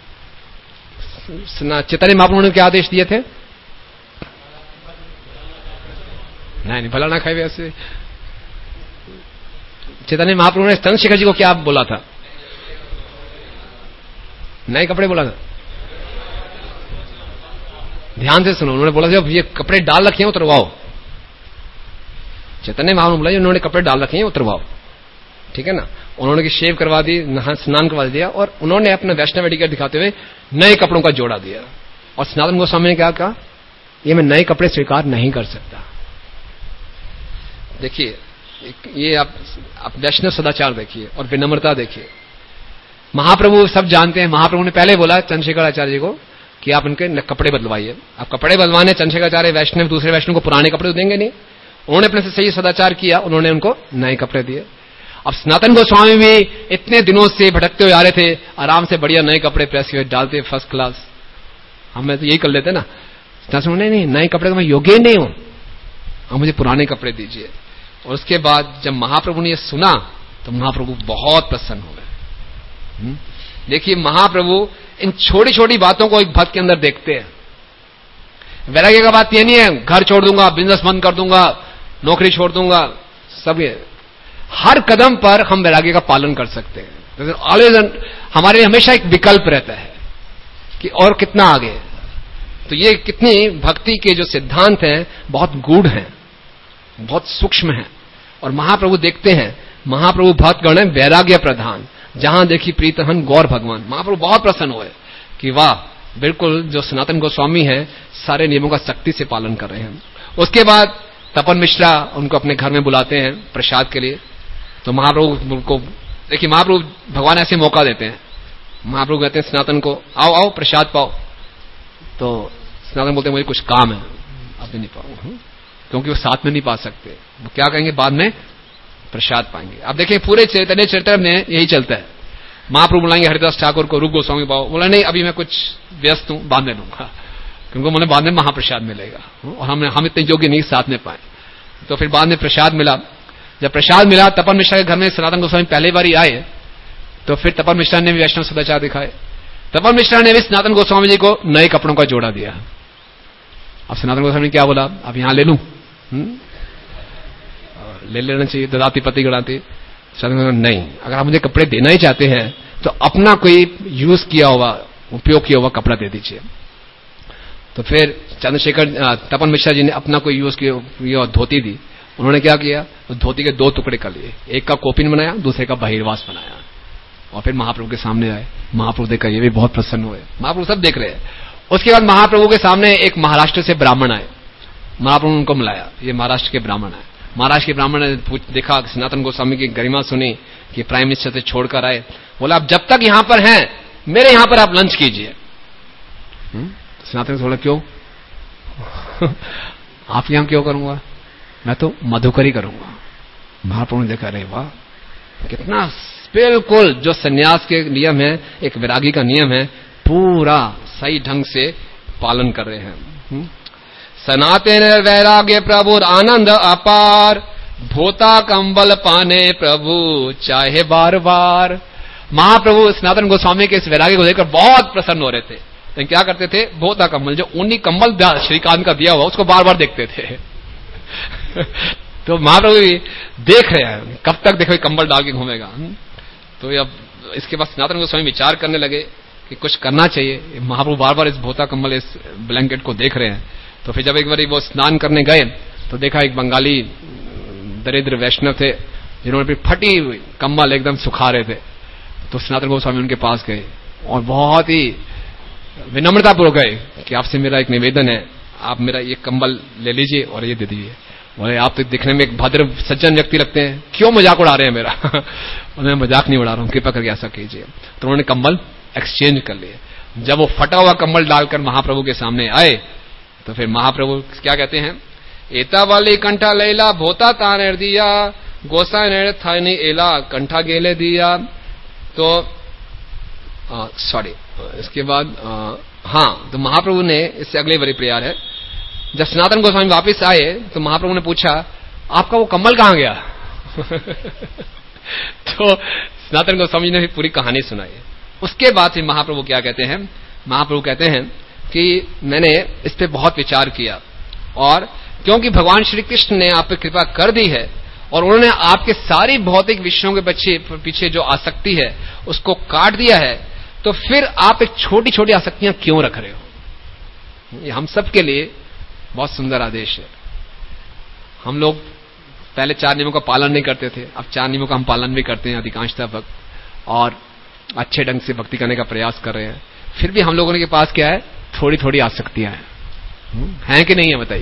चैतन्य महाप्रभु ने क्या आदेश दिए थे? नहीं नहीं, भला ना खाए वैसे। चैतन्य महाप्रभु ने चंद्रशेखर जी को क्या बोला था? नए कपड़े बोला था। ध्यान से सुनो, उन्होंने बोला जब ये कपड़े डाल रखे हैं उतरवाओ। चैतन्य महाप्रभु बोला उन्होंने कपड़े डाल रखे हैं उतरवाओ, ठीक है ना। उन्होंने की शेव करवा दी, स्नान करवा दिया और उन्होंने अपना वैष्णव एटिकेट दिखाते हुए नए कपड़ों का जोड़ा दिया। और सनातन गोस्वामी ने क्या कहा? ये मैं नए कपड़े स्वीकार नहीं कर सकता। देखिए ये आप, आप वैष्णव सदाचार देखिए और विनम्रता देखिए। महाप्रभु सब जानते हैं। महाप्रभु ने पहले बोला चंद्रशेखर आचार्य जी को कि आप उनके कपड़े बदलवाइए। आप कपड़े बदलवाने, चंद्रशेखर आचार्य वैष्णव दूसरे वैष्णव को पुराने कपड़े देंगे नहीं। उन्होंने अपने से सही सदाचार किया, उन्होंने उनको नए कपड़े दिए। अब सनातन गोस्वामी भी इतने दिनों से भटकते हुए आ रहे थे, आराम से बढ़िया नए कपड़े प्रेस किए डालते, फर्स्ट क्लास। हम तो यही कर लेते ना। नहीं नहीं, नए कपड़े का मैं योग्य नहीं हूं, अब मुझे पुराने कपड़े दीजिए। और उसके बाद जब महाप्रभु ने यह सुना तो महाप्रभु बहुत प्रसन्न हो गए। देखिए महाप्रभु इन छोटी छोटी बातों को एक भक्त के अंदर देखते हैं। वैराग्य का बात यह नहीं है घर छोड़ दूंगा, बिजनेस बंद कर दूंगा, नौकरी छोड़ दूंगा, सब ये हर कदम पर हम वैराग्य का पालन कर सकते हैं। ऑलवेज हमारे हमेशा एक विकल्प रहता है कि और कितना आगे। तो ये कितनी भक्ति के जो सिद्धांत हैं बहुत गूढ़ हैं, बहुत सूक्ष्म हैं। और महाप्रभु देखते हैं, महाप्रभु भक्त गण है वैराग्य प्रधान, जहां देखी प्रीतहन गौर भगवान। महाप्रभु बहुत प्रसन्न हुए कि वाह, बिल्कुल जो सनातन गोस्वामी है सारे नियमों का सख्ती से पालन कर रहे हैं। उसके बाद तपन मिश्रा उनको अपने घर में बुलाते हैं प्रसाद के लिए। तो महाप्रभु को देखिए, महाप्रभु भगवान ऐसे मौका देते हैं। महाप्रभु कहते हैं सनातन को, आओ आओ प्रसाद पाओ। तो सनातन बोलते हैं मुझे कुछ काम है, अब नहीं पाऊंगा, क्योंकि वो साथ में नहीं पा सकते। वो क्या कहेंगे, बाद में प्रसाद पाएंगे। अब देखिए पूरे चैतन्य चरित्र में यही चलता है। महाप्रभु बुलाएंगे हरिदास ठाकुर को, रुक गोस्वामी पाओ, बोला नहीं अभी मैं कुछ व्यस्त हूं, बाद में लूंगा, क्योंकि मुझे बाद में महाप्रसाद मिलेगा और हम हम इतने योग्य नहीं साथ में पाए। तो फिर बाद में प्रसाद मिला। जब प्रसाद मिला, तपन मिश्रा के घर में सनातन गोस्वामी पहली बार आए, तो फिर तपन मिश्रा ने भी वैष्णव सदाचार दिखाए। तपन मिश्रा ने भी सनातन गोस्वामी जी को नए कपड़ों का जोड़ा दिया। अब सनातन गोस्वामी ने क्या बोला, अब यहां ले लूं, ले लेना चाहिए, ददाती पति गणाती। नहीं, अगर आप मुझे कपड़े देना ही चाहते हैं तो अपना कोई यूज किया हुआ, उपयोग किया हुआ कपड़ा दे दीजिए। तो फिर चंद्रशेखर तपन मिश्रा जी ने अपना कोई यूज किया धोती दी। उन्होंने क्या किया, उस धोती के दो टुकड़े कर लिए, एक का कोपिन बनाया, दूसरे का बहिर्वास बनाया, और फिर महाप्रभु के सामने आए। महाप्रभु देखा, ये भी बहुत प्रसन्न हुए। महाप्रभु सब देख रहे हैं। उसके बाद महाप्रभु के सामने एक महाराष्ट्र से ब्राह्मण आए। महाप्रभु उनको मिलाया, ये महाराष्ट्र के ब्राह्मण आए। महाराष्ट्र के ब्राह्मण ने देखा, सनातन गोस्वामी की गरिमा सुनी कि प्राइम मिनिस्टर से छोड़कर आए। बोला आप जब तक यहां पर हैं, मेरे यहां पर आप लंच कीजिए। सनातन बोला क्यों आप यहां क्यों करूंगा, मैं तो मधुकरी करूंगा। महाप्रभु ने देखा, अरे वाह, कितना बिल्कुल जो सन्यास के नियम है, एक वैरागी का नियम है, पूरा सही ढंग से पालन कर रहे हैं। सनातन वैराग्य प्रभु आनंद अपार, भोता कंबल पाने प्रभु चाहे बार बार। महाप्रभु सनातन गोस्वामी के इस वैराग्य को देखकर बहुत प्रसन्न हो रहे थे। तो क्या करते थे, भोता कंबल, जो ऊनी कंबल श्रीकांत का दिया हुआ, उसको बार बार देखते थे। तो महाप्रभु देख रहे हैं, कब तक देखो कंबल डाल के घूमेगा। तो अब इसके बाद सनातन गोस्वामी विचार करने लगे कि कुछ करना चाहिए। महाप्रभु बार बार इस भोता कंबल, इस ब्लैंकेट को देख रहे हैं। तो फिर जब एक बार वो स्नान करने गए, तो देखा एक बंगाली दरिद्र वैष्णव थे, जिन्होंने फिर फटी हुई कंबल एकदम सुखा रहे थे। तो सनातन गोस्वामी उनके पास गए और बहुत ही विनम्रतापूर्वक गए कि आपसे मेरा एक निवेदन है, आप मेरा ये कंबल ले लीजिए और ये दे दीजिए। बोले आप तो दिखने में एक भद्र सज्जन व्यक्ति लगते हैं, क्यों मजाक उड़ा रहे हैं मेरा। मैं मजाक नहीं उड़ा रहा हूं, कृपा करके ऐसा कीजिए। तो उन्होंने कंबल एक्सचेंज कर लिए। जब वो फटा हुआ कंबल डालकर महाप्रभु के सामने आए, तो फिर महाप्रभु क्या कहते हैं, एता वाली कंठा लेला भोता ताने दिया, गोसा ने थानी एला कंठा गेले दिया। तो सॉरी, इसके बाद आ, हाँ, तो महाप्रभु ने, इससे अगले बड़ी प्यार है, जब सनातन गोस्वामी वापस आए तो महाप्रभु ने पूछा आपका वो कंबल कहां गया। तो सनातन गोस्वामी ने भी पूरी कहानी सुनाई। उसके बाद फिर महाप्रभु क्या कहते हैं, महाप्रभु कहते हैं कि मैंने इस पे बहुत विचार किया, और क्योंकि भगवान श्री कृष्ण ने आप पे कृपा कर दी है और उन्होंने आपके सारी भौतिक विषयों के पीछे पीछे जो आसक्ति है उसको काट दिया है, तो फिर आप एक छोटी छोटी आसक्तियां क्यों रख रहे हो। ये हम सब के लिए बहुत सुंदर आदेश है। हम लोग पहले चार नियमों का पालन नहीं करते थे, अब चार नियमों का हम पालन भी करते हैं अधिकांशतः वक्त, और अच्छे ढंग से भक्ति करने का प्रयास कर रहे हैं। फिर भी हम लोगों के पास क्या है, थोड़ी थोड़ी आसक्तियां हैं, हैं कि नहीं है बताइए।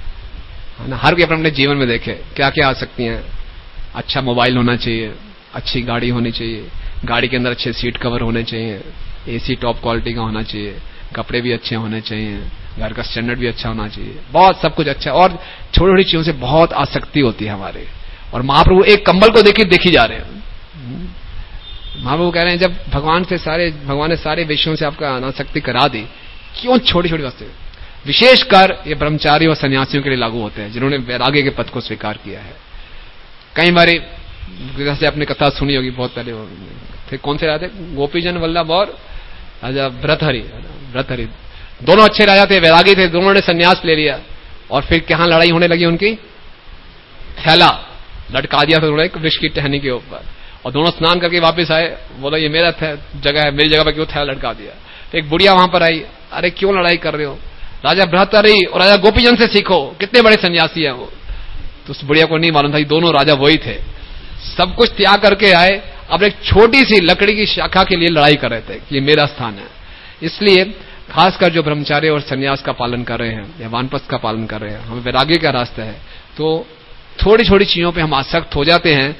हर कोई अपने अपने जीवन में देखे क्या क्या आसक्तियां हैं। अच्छा मोबाइल होना चाहिए, अच्छी गाड़ी होनी चाहिए, गाड़ी के अंदर अच्छे सीट कवर होने चाहिए, एसी टॉप क्वालिटी का होना चाहिए, कपड़े भी अच्छे होने चाहिए, घर का स्टैंडर्ड भी अच्छा होना चाहिए, बहुत सब कुछ अच्छा। और छोटी छोटी चीजों से बहुत आसक्ति होती है हमारे। और महाप्रभु एक कंबल को देखी देखी जा रहे हैं। महाप्रभु कह रहे हैं जब भगवान से सारे भगवान ने सारे विषयों से आपका अनासक्ति करा दी, क्यों छोटी छोटी वस्तु। विशेषकर ये ब्रह्मचारी और सन्यासियों के लिए लागू होते हैं जिन्होंने वैराग्य के पद को स्वीकार किया है। कई बार जैसे आपने कथा सुनी होगी, बहुत पहले थे, कौन से राजा थे, गोपीजन वल्लभ और राजा भर्तहरि। भर्तहरि दोनों अच्छे राजा थे, वैरागी थे, दोनों ने सन्यास ले लिया और फिर कहां लड़ाई होने लगी उनकी, थैला लटका दिया था उन्होंने वृक्ष की टहनी के ऊपर, और दोनों स्नान करके वापस आए, बोला ये मेरा जगह है, मेरी जगह पर क्यों थैला लटका दिया। तो एक बुढ़िया वहां पर आई, अरे क्यों लड़ाई कर रहे हो, राजा भर्तहरि और राजा गोपीजन से सीखो, कितने बड़े सन्यासी है वो। तो उस बुढ़िया को नहीं मालूम था कि दोनों राजा वही थे, सब कुछ त्याग करके आए, अब एक छोटी सी लकड़ी की शाखा के लिए लड़ाई कर रहे थे कि ये मेरा स्थान है। इसलिए खासकर जो ब्रह्मचार्य और सन्यास का पालन कर रहे हैं या वानप्रस्थ का पालन कर रहे हैं, हमें वैराग्य का रास्ता है, तो थोड़ी छोटी चीजों पे हम आसक्त हो जाते हैं,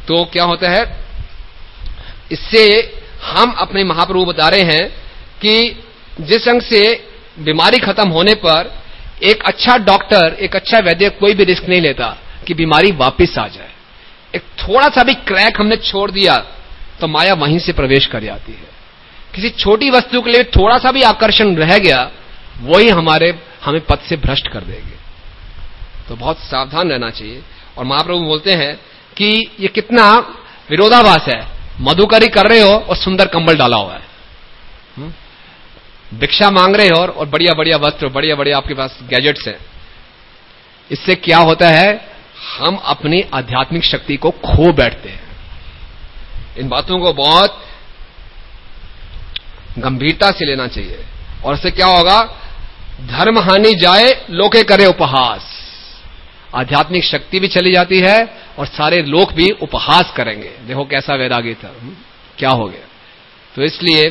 तो क्या होता है, इससे हम अपने महाप्रभु बता रहे हैं कि जिस अंग से बीमारी खत्म होने पर एक अच्छा डॉक्टर, एक अच्छा वैद्य कोई भी रिस्क नहीं लेता कि बीमारी वापस आ जाए। एक थोड़ा सा भी क्रैक हमने छोड़ दिया तो माया वहीं से प्रवेश कर जाती है। किसी छोटी वस्तु के लिए थोड़ा सा भी आकर्षण रह गया, वही हमारे हमें पथ से भ्रष्ट कर देंगे। तो बहुत सावधान रहना चाहिए। और महाप्रभु बोलते हैं कि ये कितना विरोधाभास है, मधुकरी कर रहे हो और सुंदर कंबल डाला हुआ है, भिक्षा मांग रहे हो और बढ़िया बढ़िया वस्त्र, बढ़िया बढ़िया आपके पास गैजेट्स हैं। इससे क्या होता है, हम अपनी आध्यात्मिक शक्ति को खो बैठते हैं। इन बातों को बहुत गंभीरता से लेना चाहिए। और इससे क्या होगा, धर्म हानि जाए लोके करे उपहास, आध्यात्मिक शक्ति भी चली जाती है और सारे लोग भी उपहास करेंगे, देखो कैसा वैरागी था, क्या हो गया। तो इसलिए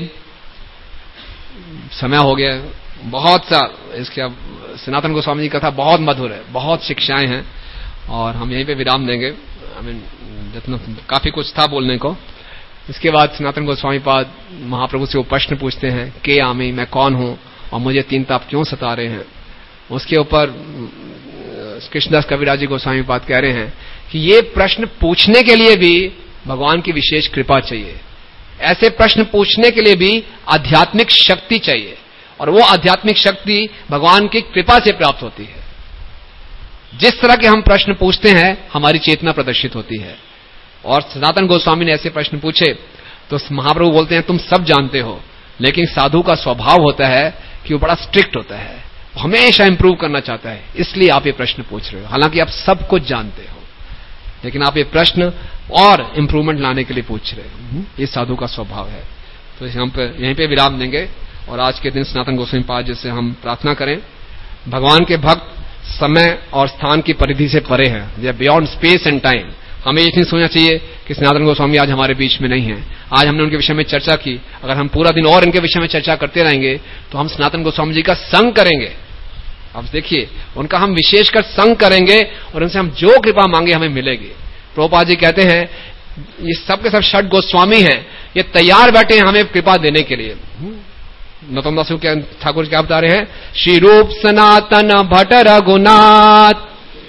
समय हो गया बहुत सा। इसके अब सनातन गोस्वामी जी की कथा बहुत मधुर है, बहुत शिक्षाएं हैं और हम यहीं पे विराम देंगे। आई मीन जितना काफी कुछ था बोलने को। इसके बाद सनातन गोस्वामी पाद महाप्रभु से वो प्रश्न पूछते हैं, के आमी, मैं कौन हूं और मुझे तीन ताप क्यों सता रहे हैं। उसके ऊपर कृष्णदास कविराज जी गोस्वामी पाद कह रहे हैं कि ये प्रश्न पूछने के लिए भी भगवान की विशेष कृपा चाहिए। ऐसे प्रश्न पूछने के लिए भी आध्यात्मिक शक्ति चाहिए और वो आध्यात्मिक शक्ति भगवान की कृपा से प्राप्त होती है। जिस तरह के हम प्रश्न पूछते हैं हमारी चेतना प्रदर्शित होती है। और सनातन गोस्वामी ने ऐसे प्रश्न पूछे तो महाप्रभु बोलते हैं तुम सब जानते हो, लेकिन साधु का स्वभाव होता है कि वो बड़ा स्ट्रिक्ट होता है, हमेशा इंप्रूव करना चाहता है, इसलिए आप ये प्रश्न पूछ रहे हो। हालांकि आप सब कुछ जानते हो, लेकिन आप ये प्रश्न और इंप्रूवमेंट लाने के लिए पूछ रहे हो। ये साधु का स्वभाव है। तो हम पे यहीं पे विराम देंगे और आज के दिन सनातन गोस्वामी पाद जैसे हम प्रार्थना करें, भगवान के भक्त समय और स्थान की परिधि से परे हैं, they are beyond space and time. हमें ये नहीं सोचना चाहिए कि सनातन गोस्वामी आज हमारे बीच में नहीं है। आज हमने उनके विषय में चर्चा की, अगर हम पूरा दिन और इनके विषय में चर्चा करते रहेंगे तो हम सनातन गोस्वामी जी का संग करेंगे। अब देखिए, उनका हम विशेषकर संग करेंगे और उनसे हम जो कृपा मांगे हमें मिलेगी। प्रभुपाद जी कहते हैं ये सब के सब षट गोस्वामी हैं, ये तैयार बैठे हैं हमें कृपा देने के लिए। नौतम दास ठाकुर क्या बता रहे हैं, श्री रूप सनातन भट्ट रघुनाथ,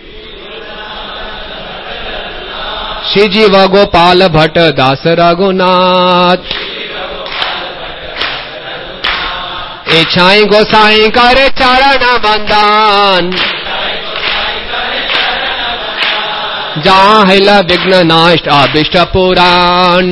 श्री जीव गोपाल भट्ट दास रघुनाथ, इच्छाई गोसाई करे चरण बंदन, जहाँ हिल विघ्न नाश अभिष्ट पुराण।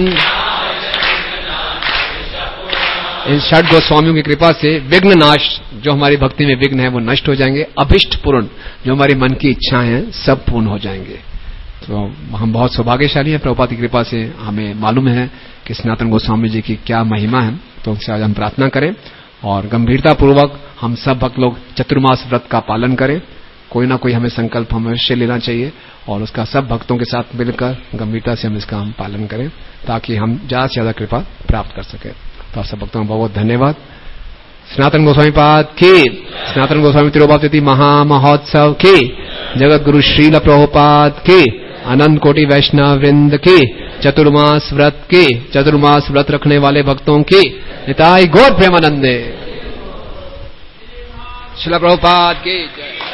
इन षट गोस्वामियों की कृपा से विघ्न नाश, जो हमारी भक्ति में विघ्न है वो नष्ट हो जाएंगे, अभिष्ट पूर्ण, जो हमारी मन की इच्छाएं हैं सब पूर्ण हो जाएंगे। तो हम बहुत सौभाग्यशाली हैं, प्रभुपाद की कृपा से हमें मालूम है कि सनातन गोस्वामी जी की क्या महिमा है। तो उनसे आज हम प्रार्थना करें और गंभीरता पूर्वक हम सब भक्त लोग चतुर्मास व्रत का पालन करें। कोई ना कोई हमें संकल्प अवश्य लेना चाहिए और उसका सब भक्तों के साथ मिलकर गंभीरता से हम इसका हम पालन करें ताकि हम ज्यादा से ज्यादा कृपा प्राप्त कर सके। तो आप सब भक्तों का बहुत बहुत धन्यवाद। सनातन गोस्वामी पाद की, सनातन गोस्वामी तिरुभाव महामहोत्सव की, जगत गुरु श्रील प्रभुपाद की, अनंत कोटि वैष्णव वृंद की, चतुर्मास व्रत की, चतुर्मास व्रत रखने वाले भक्तों की निताई गौर प्रेमानंदे। श्रील प्रभुपाद की जय।